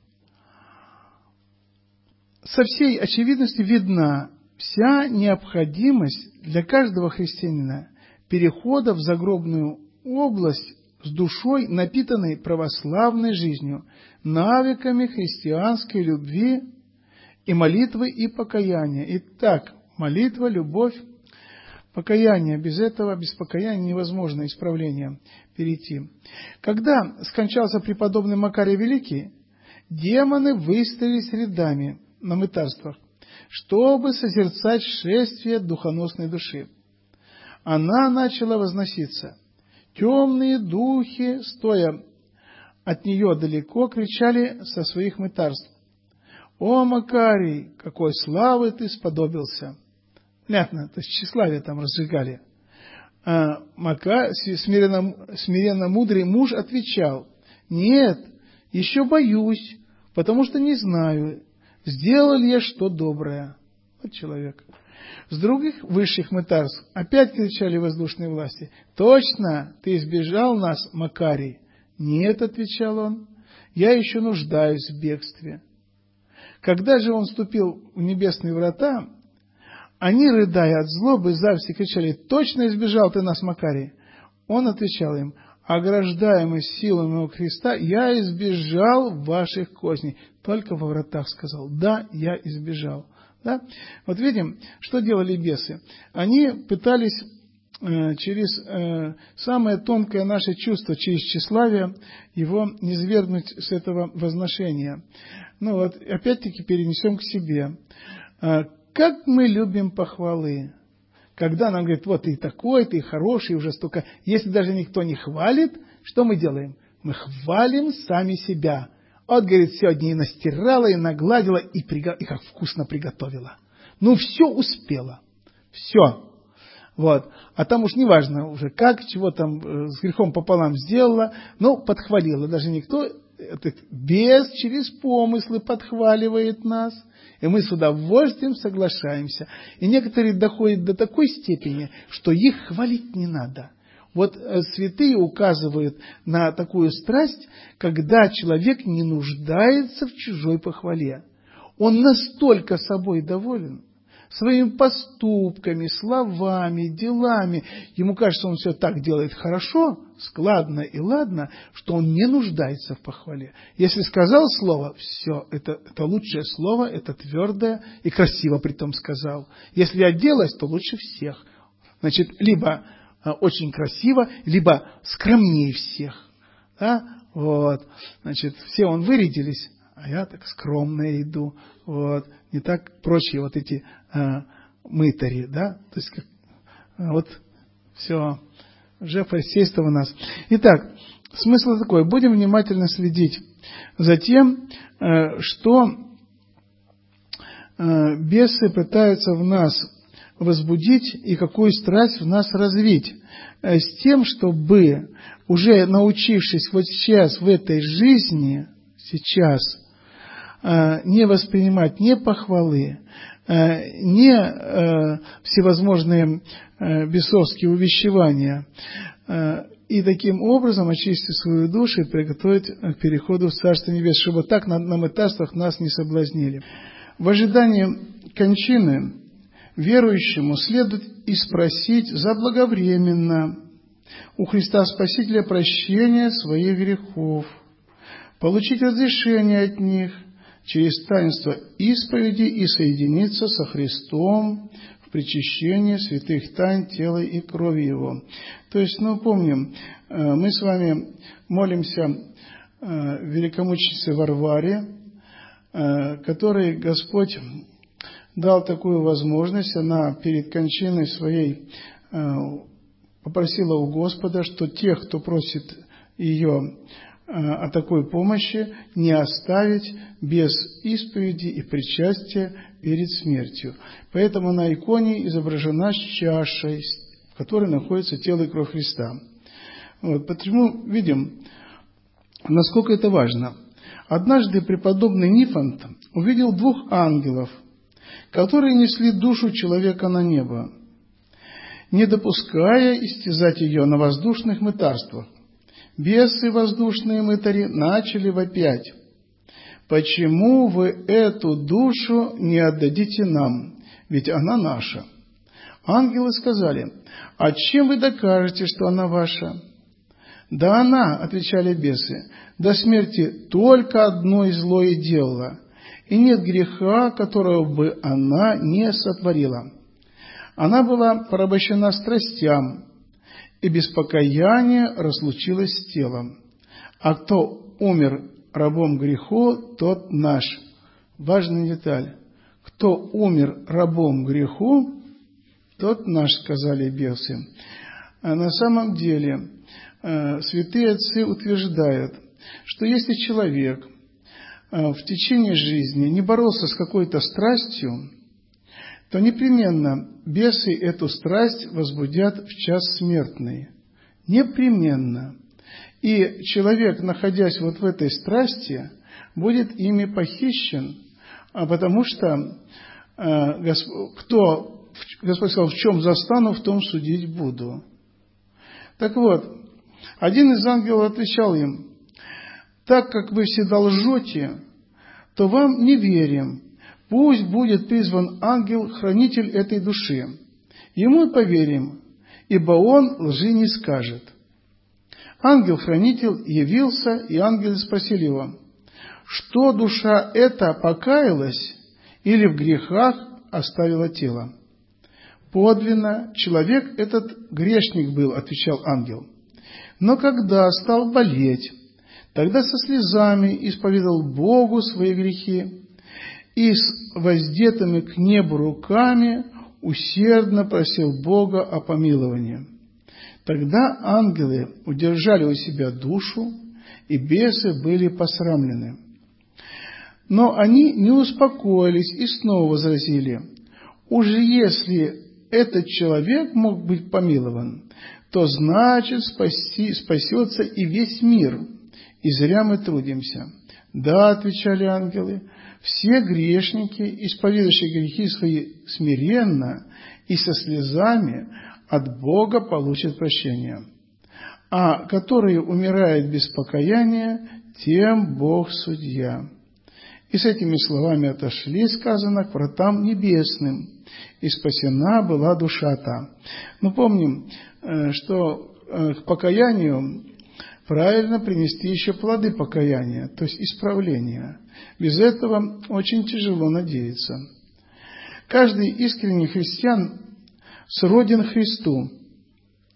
Speaker 1: со всей очевидностью видна вся необходимость для каждого христианина перехода в загробную область с душой, напитанной православной жизнью, навыками христианской любви и молитвы, и покаяния. Итак, молитва, любовь, покаяние. Без этого, без покаяния невозможно исправление перейти. Когда скончался преподобный Макарий Великий, демоны выстроились рядами на мытарствах, чтобы созерцать шествие духоносной души. Она начала возноситься. Темные духи, стоя от нее далеко, кричали со своих мытарств: «О, Макарий, какой славы ты сподобился!» Понятно, то есть тщеславие там разжигали. Смиренно мудрый муж отвечал: «Нет, еще боюсь, потому что не знаю, сделал ли я что доброе». Вот человек. С других высших мытарств опять кричали воздушные власти: «Точно, ты избежал нас, Макарий». «Нет», — отвечал он, — «я еще нуждаюсь в бегстве». Когда же он вступил в небесные врата, они, рыдая от злобы, завсе кричали: «Точно избежал ты нас, Макарий». Он отвечал им: «Ограждаемый силами моего Христа, я избежал ваших козней». Только во вратах сказал: «Да, я избежал». Да? Вот видим, что делали бесы. Они пытались через самое тонкое наше чувство, через тщеславие, его низвергнуть с этого возношения. Ну вот, опять-таки перенесем к себе. Как мы любим похвалы. Когда нам говорят: вот ты такой, ты хороший, уже столько. Если даже никто не хвалит, что мы делаем? Мы хвалим сами себя. Вот, говорит, сегодня и настирала, и нагладила, и как вкусно приготовила. Ну, все успела. Все. Вот. А там уж неважно уже как, чего там с грехом пополам сделала, но подхвалила. Даже никто, бес через помыслы подхваливает нас. И мы с удовольствием соглашаемся. И некоторые доходят до такой степени, что их хвалить не надо. Вот святые указывают на такую страсть, когда человек не нуждается в чужой похвале. Он настолько собой доволен, своими поступками, словами, делами. Ему кажется, он все так делает хорошо, складно и ладно, что он не нуждается в похвале. Если сказал слово, все, это лучшее слово, это твердое и красиво притом сказал. Если оделась, то лучше всех. Значит, либо очень красиво, либо скромнее всех. Да? Вот. Значит, все вырядились, а я так скромно иду, вот, не так прочие вот эти мытари, да, то есть вот все, уже фарисейство у нас. Итак, смысл такой: будем внимательно следить за тем, что бесы пытаются в нас возбудить и какую страсть в нас развить, с тем, чтобы, уже научившись вот сейчас в этой жизни, сейчас, не воспринимать ни похвалы, ни всевозможные бесовские увещевания, и таким образом очистить свою душу и приготовить к переходу в Царство Небесное, чтобы так на мытарствах нас не соблазнили. В ожидании кончины верующему следует и спросить заблаговременно у Христа Спасителя прощения своих грехов, получить разрешение от них через таинство исповеди и соединиться со Христом в причащении святых тайн тела и крови Его. То есть, помним, мы с вами молимся великомученице Варваре, которой Господь дал такую возможность. Она перед кончиной своей попросила у Господа, что тех, кто просит ее о такой помощи, не оставить без исповеди и причастия перед смертью. Поэтому на иконе изображена с чашей, в которой находится тело и кровь Христа. Вот, почему видим, насколько это важно. Однажды преподобный Нифонт увидел 2 ангелов, которые несли душу человека на небо, не допуская истязать ее на воздушных мытарствах. Бесы, воздушные мытари, начали вопять: «Почему вы эту душу не отдадите нам? Ведь она наша». Ангелы сказали: «А чем вы докажете, что она ваша?» «Да она, — отвечали бесы, — до смерти только одно злое делала, и нет греха, которого бы она не сотворила. Она была порабощена страстям, и без покаяния разлучилась с телом. А кто умер рабом греху, тот наш». Важная деталь. Кто умер рабом греху, тот наш, сказали бесы. А на самом деле святые отцы утверждают, что если человек в течение жизни не боролся с какой-то страстью, то непременно бесы эту страсть возбудят в час смертный. Непременно. И человек, находясь вот в этой страсти, будет ими похищен, потому что Господь сказал: «В чем застану, в том судить буду». Так вот, один из ангелов отвечал им: «Так как вы всегда лжете, то вам не верим. Пусть будет призван ангел-хранитель этой души. Ему поверим, ибо он лжи не скажет». Ангел-хранитель явился, и ангелы спросили его: «Что душа эта покаялась или в грехах оставила тело?» «Подлинно, человек этот грешник был, — отвечал ангел. Но когда стал болеть, тогда со слезами исповедал Богу свои грехи и с воздетыми к небу руками усердно просил Бога о помиловании. Тогда ангелы удержали у себя душу, и бесы были посрамлены. Но они не успокоились и снова возразили: «Уже если этот человек мог быть помилован, то значит спасется и весь мир, и зря мы трудимся». «Да, — отвечали ангелы, — все грешники, исповедующие грехи свои смиренно и со слезами, от Бога получат прощение. А которые умирают без покаяния, тем Бог судья». И с этими словами отошли, сказано, к вратам небесным, и спасена была душа та. Но помним, что к покаянию правильно принести еще плоды покаяния, то есть исправления. Без этого очень тяжело надеяться. Каждый искренний христиан сроден Христу.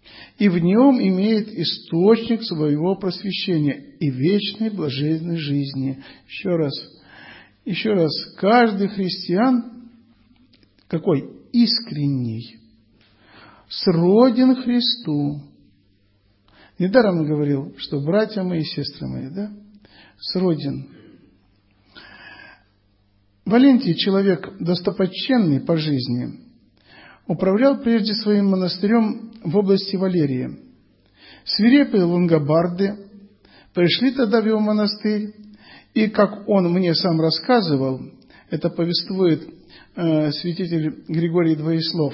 Speaker 1: и в нем имеет источник своего просвещения и вечной блаженной жизни. Еще раз, каждый христиан, какой? Искренний, сроден Христу. Недаром он говорил, что братья мои, сестры мои, да? Сроден. Валентий, человек достопочтенный по жизни, управлял прежде своим монастырем в области Валерии. Свирепые лонгобарды пришли тогда в его монастырь, и, как он мне сам рассказывал, это повествует святитель Григорий Двоеслов,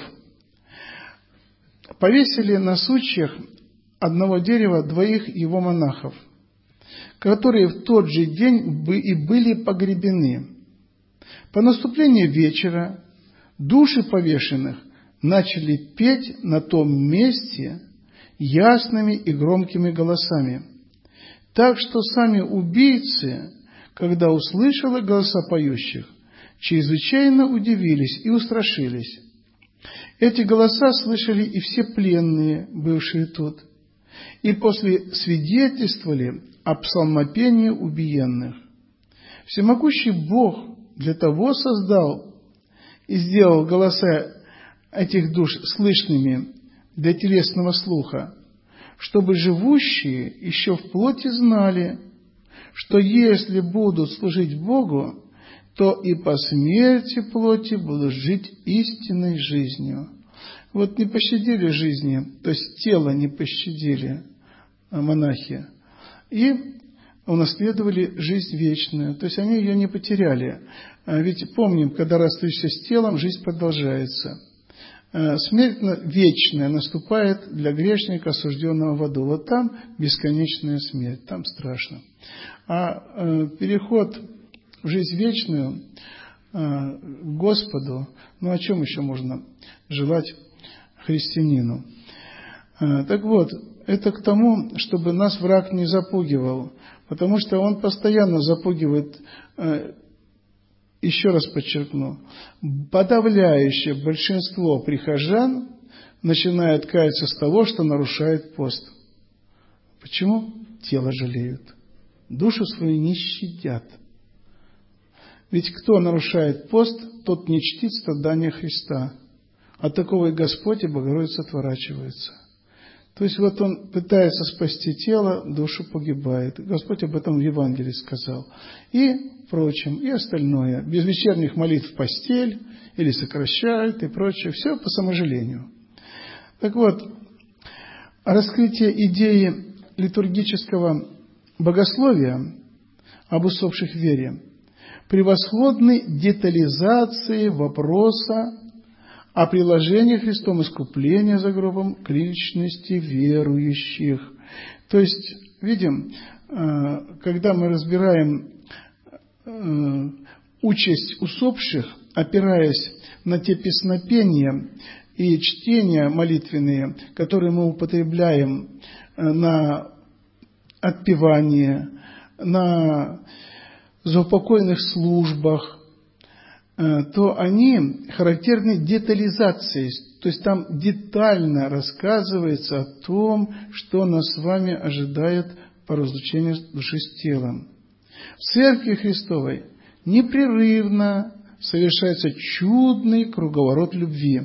Speaker 1: повесили на сучьях одного дерева 2 его монахов, которые в тот же день и были погребены. По наступлении вечера души повешенных начали петь на том месте ясными и громкими голосами, так что сами убийцы, когда услышали голоса поющих, чрезвычайно удивились и устрашились. Эти голоса слышали и все пленные, бывшие тут, и после свидетельствовали о псалмопении убиенных. Всемогущий Бог для того создал и сделал голоса этих душ слышными для телесного слуха, чтобы живущие еще в плоти знали, что если будут служить Богу, то и по смерти плоти будут жить истинной жизнью. Вот не пощадили жизни, то есть тело не пощадили монахи, и унаследовали жизнь вечную, то есть они ее не потеряли. Ведь помним, когда расстаешься с телом, жизнь продолжается. Смерть вечная наступает для грешника, осужденного в аду. Вот там бесконечная смерть, там страшно. А переход в жизнь вечную к Господу, о чем еще можно желать христианину? Так вот, это к тому, чтобы нас враг не запугивал, потому что он постоянно запугивает. Еще раз подчеркну, подавляющее большинство прихожан начинает каяться с того, что нарушает пост. Почему? Тело жалеют, душу свою не щадят. Ведь кто нарушает пост, тот не чтит страдания Христа. От такого и Господь, и Богородица отворачиваются. То есть вот он пытается спасти тело, душу погибает. Господь об этом в Евангелии сказал. И прочим, и остальное. Без вечерних молитв в постель, или сокращают, и прочее. Все по саможалению. Так вот, раскрытие идеи литургического богословия об усопших в вере превосходной детализации вопроса о приложении Христом искупления за гробом к личности верующих. То есть, видим, когда мы разбираем участь усопших, опираясь на те песнопения и чтения молитвенные, которые мы употребляем на отпевание, на заупокойных службах, то они характерны детализацией, то есть там детально рассказывается о том, что нас с вами ожидает по разлучению души с телом. В Церкви Христовой непрерывно совершается чудный круговорот любви.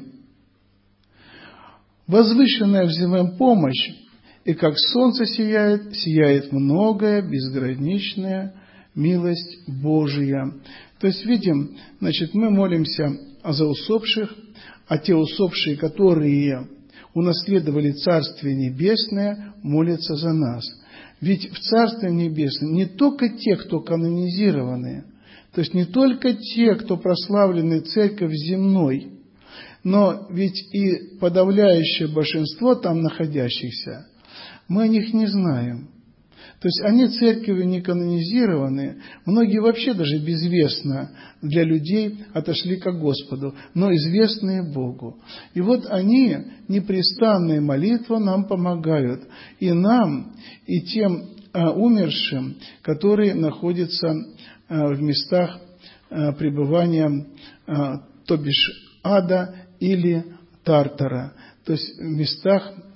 Speaker 1: Возвышенная взаимопомощь, и как солнце сияет многое, безграничная милость Божия. То есть, видим, мы молимся за усопших, а те усопшие, которые унаследовали Царствие Небесное, молятся за нас. Ведь в Царстве Небесном не только те, кто канонизированы, то есть не только те, кто прославлены Церковь земной, но ведь и подавляющее большинство там находящихся, мы о них не знаем. То есть они церковью не канонизированы, многие вообще даже безвестно для людей отошли ко Господу, но известные Богу. И вот они, непрестанная молитва, нам помогают. И нам, и тем умершим, которые находятся в местах пребывания, то бишь ада или Тартара, то есть в местах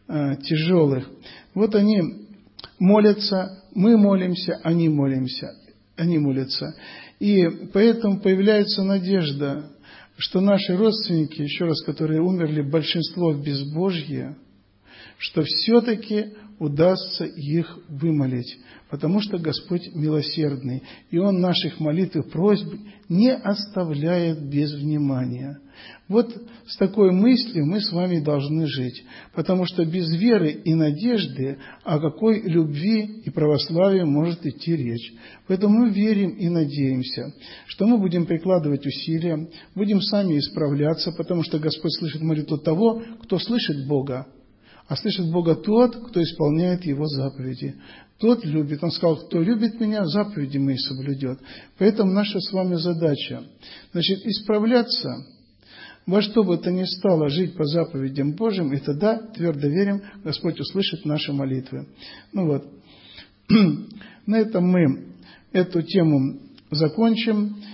Speaker 1: тяжелых. Вот они молятся, мы молимся, они молятся. И поэтому появляется надежда, что наши родственники, еще раз, которые умерли, большинство в безбожье, что все-таки удастся их вымолить, потому что Господь милосердный, и Он наших молитв и просьб не оставляет без внимания. Вот с такой мыслью мы с вами должны жить, потому что без веры и надежды о какой любви и православии может идти речь. Поэтому мы верим и надеемся, что мы будем прикладывать усилия, будем сами исправляться, потому что Господь слышит молитву того, кто слышит Бога. А слышит Бога тот, кто исполняет Его заповеди. Тот любит. Он сказал, кто любит Меня, заповеди Мои соблюдет. Поэтому наша с вами задача, исправляться, во что бы то ни стало, жить по заповедям Божьим, и тогда, твердо верим, Господь услышит наши молитвы. На этом мы эту тему закончим.